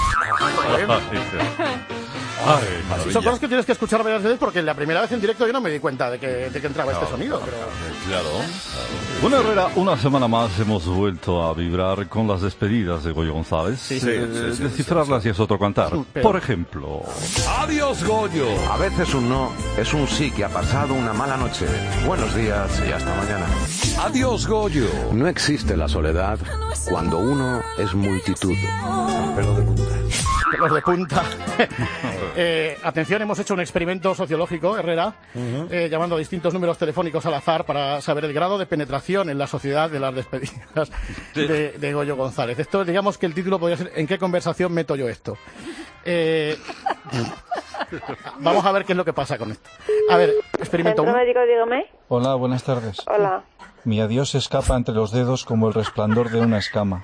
Ay, son cosas que tienes que escuchar varias veces porque la primera vez en directo yo no me di cuenta de que, de que entraba no, este sonido. Pero... Claro. Bueno, Herrera, una semana más hemos vuelto a vibrar con las despedidas de Goyo González. Sí, sí, eh, sí, descifrarlas sí, sí. y es otro cantar. Pero... Por ejemplo... ¡Adiós, Goyo! A veces un no es un sí que ha pasado una mala noche. Buenos días y hasta mañana. ¡Adiós, Goyo! No existe la soledad cuando uno es multitud. Pelo de punta. Pelos de punta. eh, atención, hemos hecho un experimento sociológico, Herrera, uh-huh. eh, llamando a distintos números telefónicos al azar para saber el grado de penetración en la sociedad de las despedidas de, de Goyo González. Esto, digamos que el título podría ser ¿en qué conversación meto yo esto? Eh, vamos a ver qué es lo que pasa con esto. A ver, experimento uno. Médico, dígame. Hola, buenas tardes. Hola. Mi adiós escapa entre los dedos como el resplandor de una escama.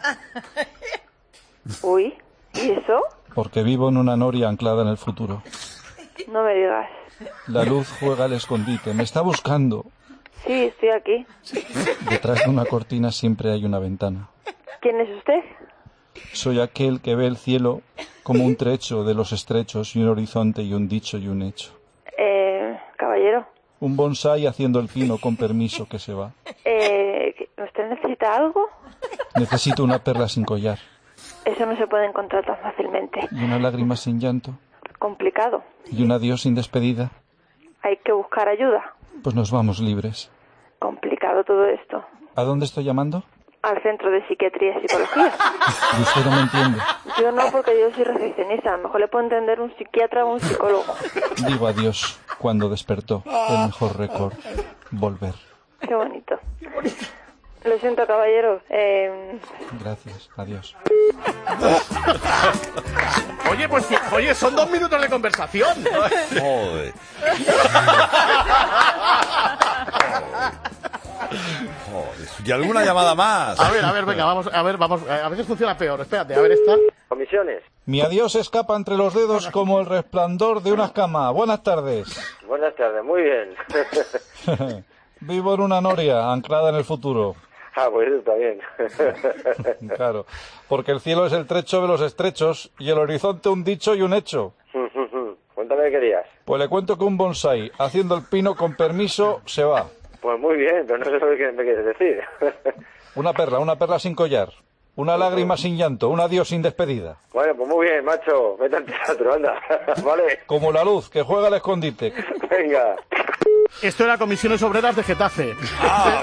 Uy, ¿y eso? Porque vivo en una noria anclada en el futuro. No me digas. La luz juega al escondite. Me está buscando. Sí, estoy aquí. Detrás de una cortina siempre hay una ventana. ¿Quién es usted? Soy aquel que ve el cielo como un trecho de los estrechos y un horizonte y un dicho y un hecho. Eh, caballero. Un bonsái haciendo el pino con permiso que se va. Eh, ¿usted necesita algo? Necesito una perla sin collar. Eso no se puede encontrar tan fácilmente. ¿Y una lágrima sin llanto? Complicado. ¿Y un adiós sin despedida? Hay que buscar ayuda. Pues nos vamos libres. Complicado todo esto. ¿A dónde estoy llamando? Al Centro de Psiquiatría y Psicología. ¿Y usted no me entiende? Yo no, porque yo soy recepcionista. A lo mejor le puedo entender un psiquiatra o un psicólogo. Digo adiós cuando despertó. El mejor récord. Volver. Qué bonito. Lo siento, caballero. Eh... Gracias. Adiós. Oye, pues, oye, son dos minutos de conversación. Joder. Joder. ¿Y alguna llamada más? A ver, a ver, venga, vamos, a ver, vamos. A veces funciona peor. Espérate, a ver esta. Comisiones. Mi adiós escapa entre los dedos como el resplandor de una cama. Buenas tardes. Buenas tardes, muy bien. Vivo en una noria, anclada en el futuro. Ah, pues eso está bien. Claro, porque el cielo es el trecho de los estrechos y el horizonte un dicho y un hecho. Cuéntame qué querías. Pues le cuento que un bonsai, haciendo el pino con permiso, se va. Pues muy bien, pero no sé lo que me quieres decir. Una perla, una perla sin collar. Una lágrima sin llanto, un adiós sin despedida. Bueno, pues muy bien, macho. Vete al teatro, anda. Vale. Como la luz, que juega al escondite. Venga. Esto era Comisiones Obreras de Getafe. Ah.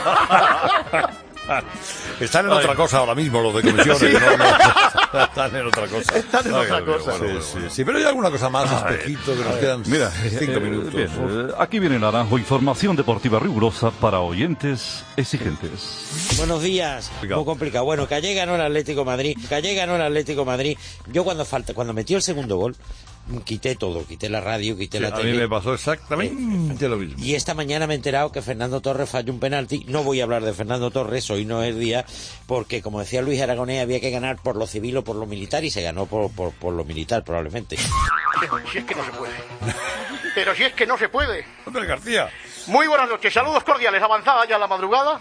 Están en otra cosa ahora mismo los de comisiones. Sí. No, no. Están en otra cosa. Están en otra cosa. Bueno, bueno, sí, sí, sí, pero hay alguna cosa más, espejito, que nos quedan Mira, cinco eh, minutos. Bien, eh, aquí viene Naranjo, información deportiva rigurosa para oyentes exigentes. Buenos días. Muy complicado. Bueno, Calle ganó el Atlético de Madrid. Calle ganó el Atlético de Madrid. Yo cuando falta, cuando metió el segundo gol, quité todo, quité la radio, quité Sí, la a tele. mí me pasó exactamente eh, lo mismo. Y esta mañana me he enterado que Fernando Torres falló un penalti. No voy a hablar de Fernando Torres, hoy no es el día, porque como decía Luis Aragonés, había que ganar por lo civil o por lo militar, y se ganó por, por, por lo militar probablemente. Pero si es que no se puede. Pero si es que no se puede. Hombre, García. Muy buenas noches, saludos cordiales, avanzada ya la madrugada.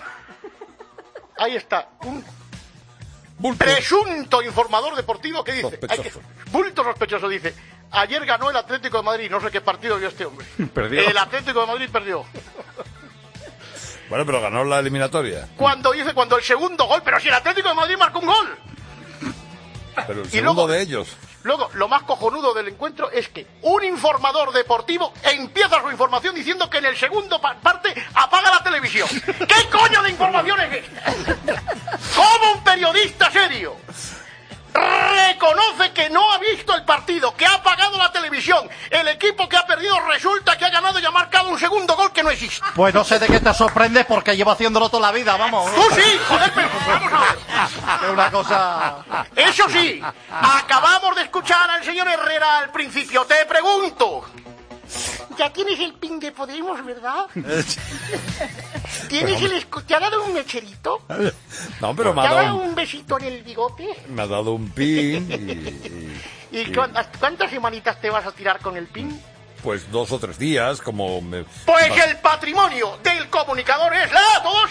Ahí está, un Bulto. presunto informador deportivo que dice... Hay que, bulto sospechoso dice... Ayer ganó el Atlético de Madrid, no sé qué partido vio este hombre. Perdió. El Atlético de Madrid perdió. Bueno, pero ganó la eliminatoria. Cuando dice, cuando el segundo gol, pero si el Atlético de Madrid marcó un gol. Pero el y segundo luego, de ellos. Luego, lo más cojonudo del encuentro es que un informador deportivo empieza su información diciendo que en el segundo pa parte apaga la televisión. ¿Qué coño de información es esta? ¿Cómo un periodista serio reconoce que no ha visto el partido, que ha apagado la televisión, el equipo que ha perdido resulta que ha ganado y ha marcado un segundo gol que no existe? Pues no sé de qué te sorprendes porque llevo haciéndolo toda la vida, vamos. ¡Tú sí, joder, pero vamos a ver! Es una cosa... Eso sí, acabamos de escuchar al señor Herrera al principio. Te pregunto, ya tienes el pin de Podemos, ¿verdad? ¿Tienes el esco... ¿Te ha dado un mecherito? No, pero me ¿Te ha ha dado dado un, un besito en el bigote? me ha dado un pin y... y, ¿Y cuántas, cuántas semanitas te vas a tirar con el pin? Pues dos o tres días, como me... Pues el patrimonio del comunicador es la dos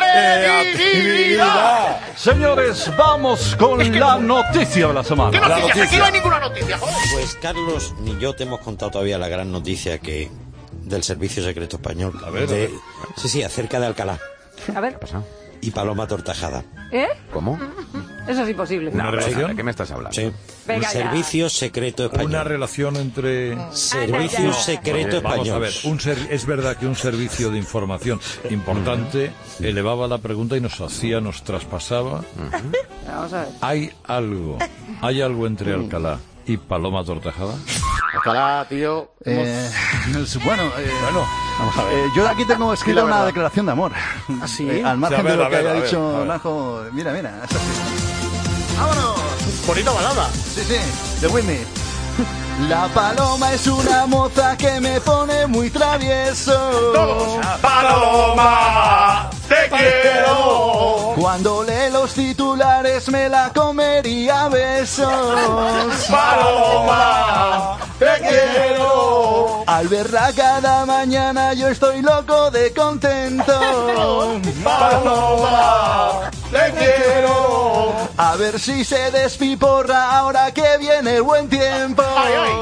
credibilidad. Señores, vamos con es que la no... noticia de la semana. ¿Qué noticias? La noticia. Aquí no hay ninguna noticia, joder. Pues Carlos, ni yo te hemos contado todavía la gran noticia que del Servicio Secreto Español. A ver, de... a ver. Sí, sí, acerca de Alcalá. A ver. ¿Qué ha pasado? Y Paloma Tortajada. ¿Eh? ¿Cómo? Eso es imposible. ¿Una relación? ¿De qué me estás hablando? Sí. Venga, el Servicio Secreto Español. Una relación entre... Servicio no. Secreto Oye, vamos Español. a ver, un ser... es verdad que un servicio de información importante elevaba la pregunta y nos hacía, nos traspasaba. Vamos a ver. ¿Hay algo, hay algo entre Alcalá y Paloma Tortajada? Alcalá, tío. Eh, bueno, eh, Bueno, vamos a ver. Eh, yo aquí tengo escrita una declaración de amor. ¿Ah, sí? Eh, al margen Sí, a ver, de lo a que ver, haya a ver, dicho a ver. Najo. Mira, mira. Es así. ¡Vámonos! Bonita balada. Sí, sí, de Whitney. La paloma es una moza que me pone muy travieso. Todos. Paloma, te quiero. Cuando lee los titulares me la comería a besos. Paloma, te quiero. Al verla cada mañana yo estoy loco de contento. Paloma, te quiero. A ver si se despiporra ahora que viene el buen tiempo. Ay, ay.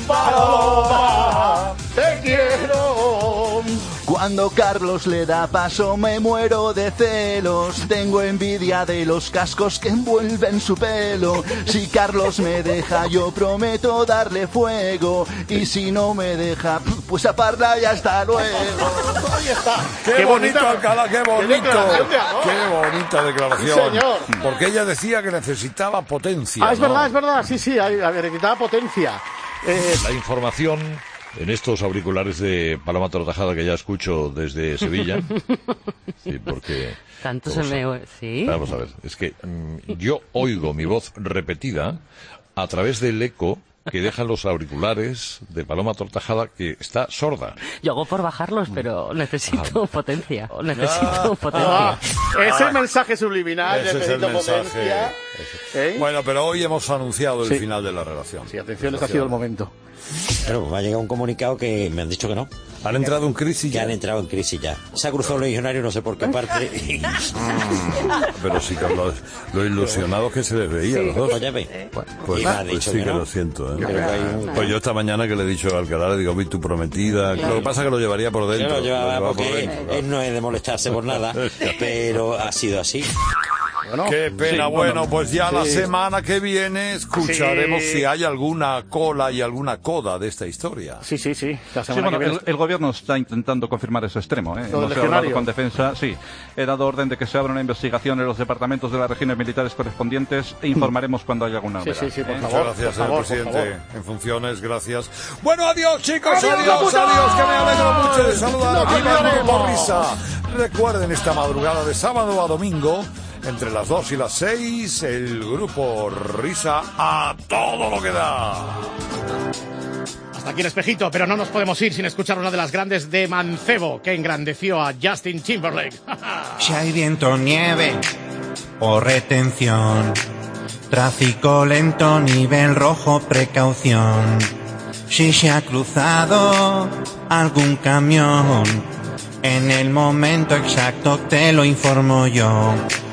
Paloma, te quiero. Cuando Carlos le da paso me muero de celos. Tengo envidia de los cascos que envuelven su pelo. Si Carlos me deja yo prometo darle fuego. Y si no me deja, pues a parla y hasta luego. Ahí está. Qué, Qué bonito, bonita- Alcalá, qué bonito. declaración de amor. Qué bonita declaración. Sí, señor. Porque ella decía que necesitaba potencia. Ah, es ¿no? verdad, es verdad. Sí, sí, hay- a ver, necesitaba potencia. Eh, La información en estos auriculares de Paloma Tortajada que ya escucho desde Sevilla. Sí, porque... Tanto se vamos a- me... oye- ¿Sí? Vamos a ver, es que mm, yo oigo mi voz repetida a través del eco que deja los auriculares de Paloma Tortajada, que está sorda. Yo hago por bajarlos, pero necesito ah. potencia. Necesito ah. potencia. Ah. Es el mensaje subliminal. Ese es el mensaje. Potencia. ¿Eh? Bueno, pero hoy hemos anunciado el sí. final de la relación. Sí, atención, este ha sido el momento. Pero me ha llegado un comunicado que me han dicho que no. ¿Han entrado en crisis ya? Que han entrado en crisis ya. Se ha cruzado un legionario, no sé por qué parte. Pero sí, Carlos, lo ilusionados que se les veía, sí. los dos. Oye, pues, pues, pues sí que, que no. lo siento. ¿eh? Un... Pues yo esta mañana que le he dicho a Alcalá, le digo, vi tu prometida. Claro. Lo que pasa es que lo llevaría por dentro. Yo lo llevaba, lo llevaba porque por dentro, él no es de molestarse por nada, pero ha sido así. Bueno, Qué pena, sí, bueno, bueno, pues ya sí. la semana que viene escucharemos sí. si hay alguna cola y alguna coda de esta historia. Sí, sí, sí. La sí bueno, el, el gobierno está intentando confirmar ese extremo. ¿eh? Hemos hablado con Defensa, sí. He dado orden de que se abra una investigación en los departamentos de las regiones militares correspondientes e informaremos cuando haya alguna novedad. Sí, sí, sí, por ¿eh? favor. Muchas gracias, por favor, señor por presidente. Favor. En funciones, gracias. Bueno, adiós, chicos. Adiós, adiós, adiós, adiós que me alegro mucho de saludar no, aquí en Grupo Risa. Recuerden esta madrugada de sábado a domingo, entre las dos y las seis, el Grupo Risa a todo lo que da. Hasta aquí el espejito, pero no nos podemos ir sin escuchar una de las grandes de Mancebo, que engrandeció a Justin Timberlake. Si hay viento, nieve o retención, tráfico lento, nivel rojo, precaución. Si se ha cruzado algún camión, en el momento exacto te lo informo yo.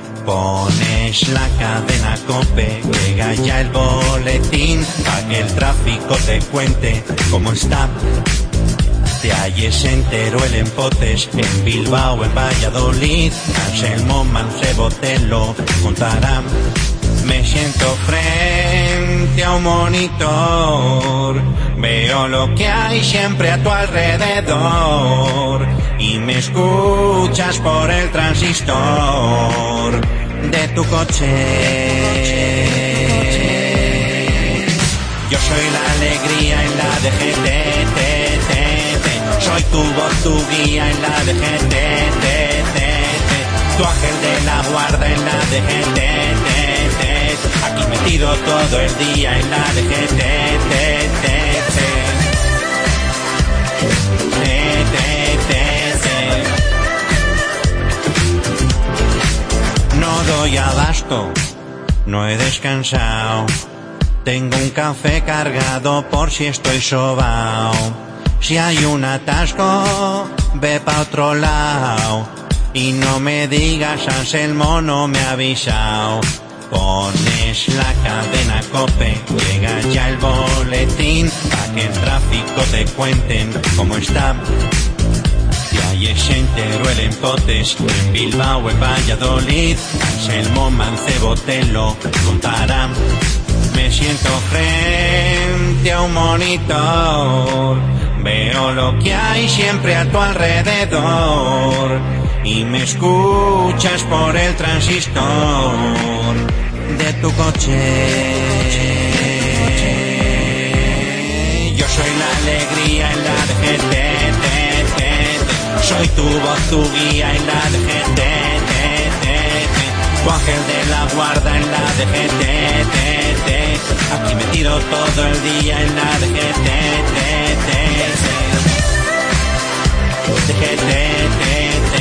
Pones la cadena COPE, llega ya el boletín, para que el tráfico te cuente cómo está. Te halles entero el Empotes, en Bilbao, en Valladolid, Anselmo Mancebo te lo contará. Me siento frente a un monitor, veo lo que hay siempre a tu alrededor y me escuchas por el transistor de tu coche. Yo soy la alegría en la D G T, T, T, T. Soy tu voz, tu guía en la D G T, T, T, T. Tu ángel de la guarda en la D G T, T, T. Aquí metido todo el día en la D G T, T, T, T. No doy abasto, no he descansado. Tengo un café cargado por si estoy sobao. Si hay un atasco, ve pa' otro lado. Y no me digas, Anselmo no me ha avisado. Pones la cadena COPE, llega ya el boletín, pa' que el tráfico te cuenten cómo está. Si hay ese entero el Empotes, en Bilbao, en Valladolid, Anselmo Mancebo te lo contará. Me siento frente a un monitor, veo lo que hay siempre a tu alrededor y me escuchas por el transistor de tu coche. Yo soy la alegría en la D G T, T, T, T. Soy tu voz, tu guía en la D G T, T, T, T. Tu ángel de la guarda en la D G T, T, T. Aquí metido todo el día en la D G T, T, T, T. D G T, T, T,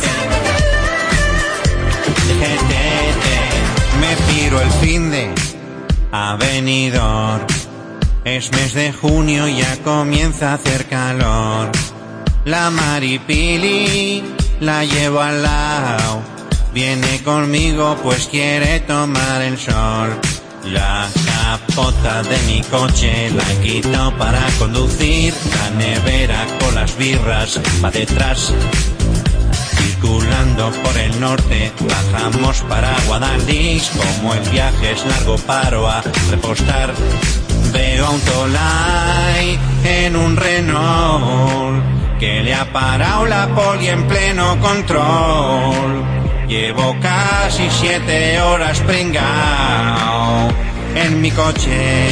T. D G T, T. Me piro el finde a Benidorm. Es mes de junio, ya comienza a hacer calor. La Maripili la llevo al lado. Viene conmigo pues quiere tomar el sol. La capota de mi coche la he quitado para conducir. La nevera con las birras va detrás. Circulando por el norte, bajamos para Guadalix. Como el viaje es largo, paro a repostar. Veo a un Tolai en un Renault que le ha parado la poli en pleno control. Llevo casi siete horas pringao en mi coche.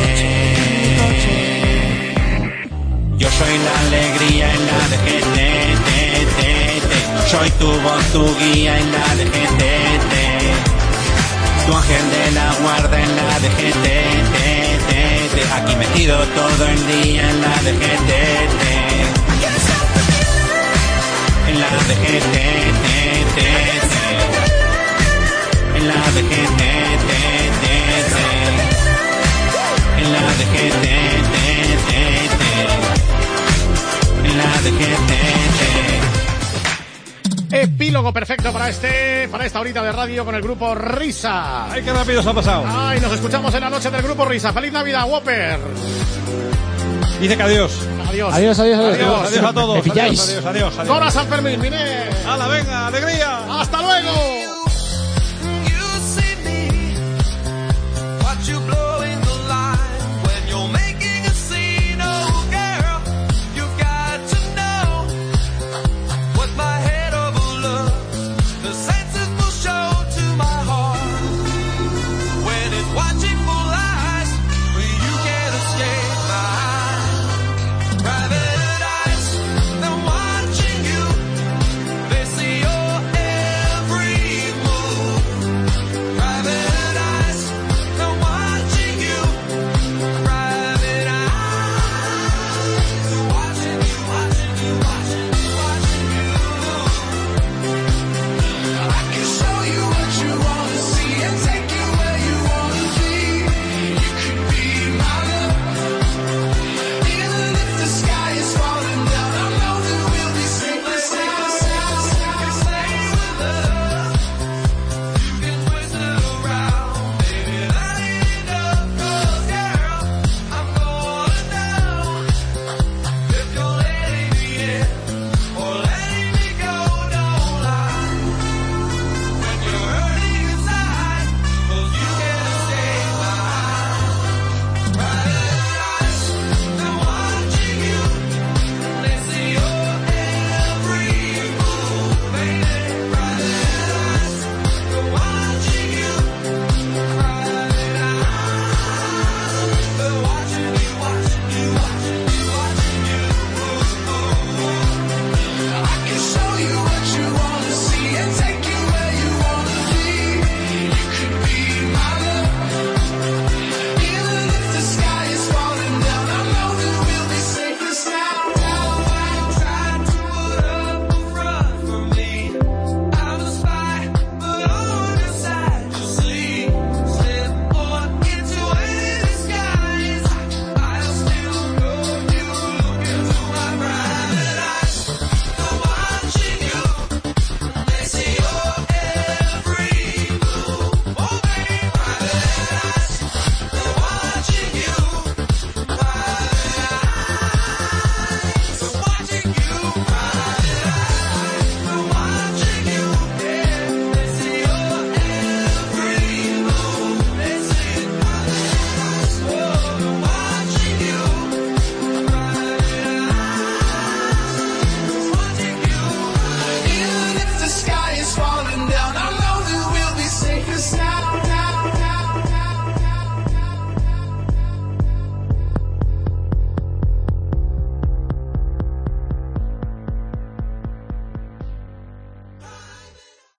Yo soy la alegría en la D G T, T, T, T. Soy tu voz, tu guía en la D G T, T. Tu ángel de la guarda en la D G T, T, T, T. Aquí metido todo el día en la D G T T. En la D G T T. En la D G T T. En la D G T T. En la D G T T. Epílogo perfecto para este, para esta horita de radio con el grupo Risa. Ay, qué rápido se ha pasado. Ay, nos escuchamos en la noche del grupo Risa. ¡Feliz Navidad, Whopper! Dice que adiós. Adiós. Adiós, adiós, adiós. Adiós, adiós a todos. Me pilláis. Adiós, adiós, adiós. Cora San Fermín, vine. ¡Hala, venga, alegría! ¡Hasta luego!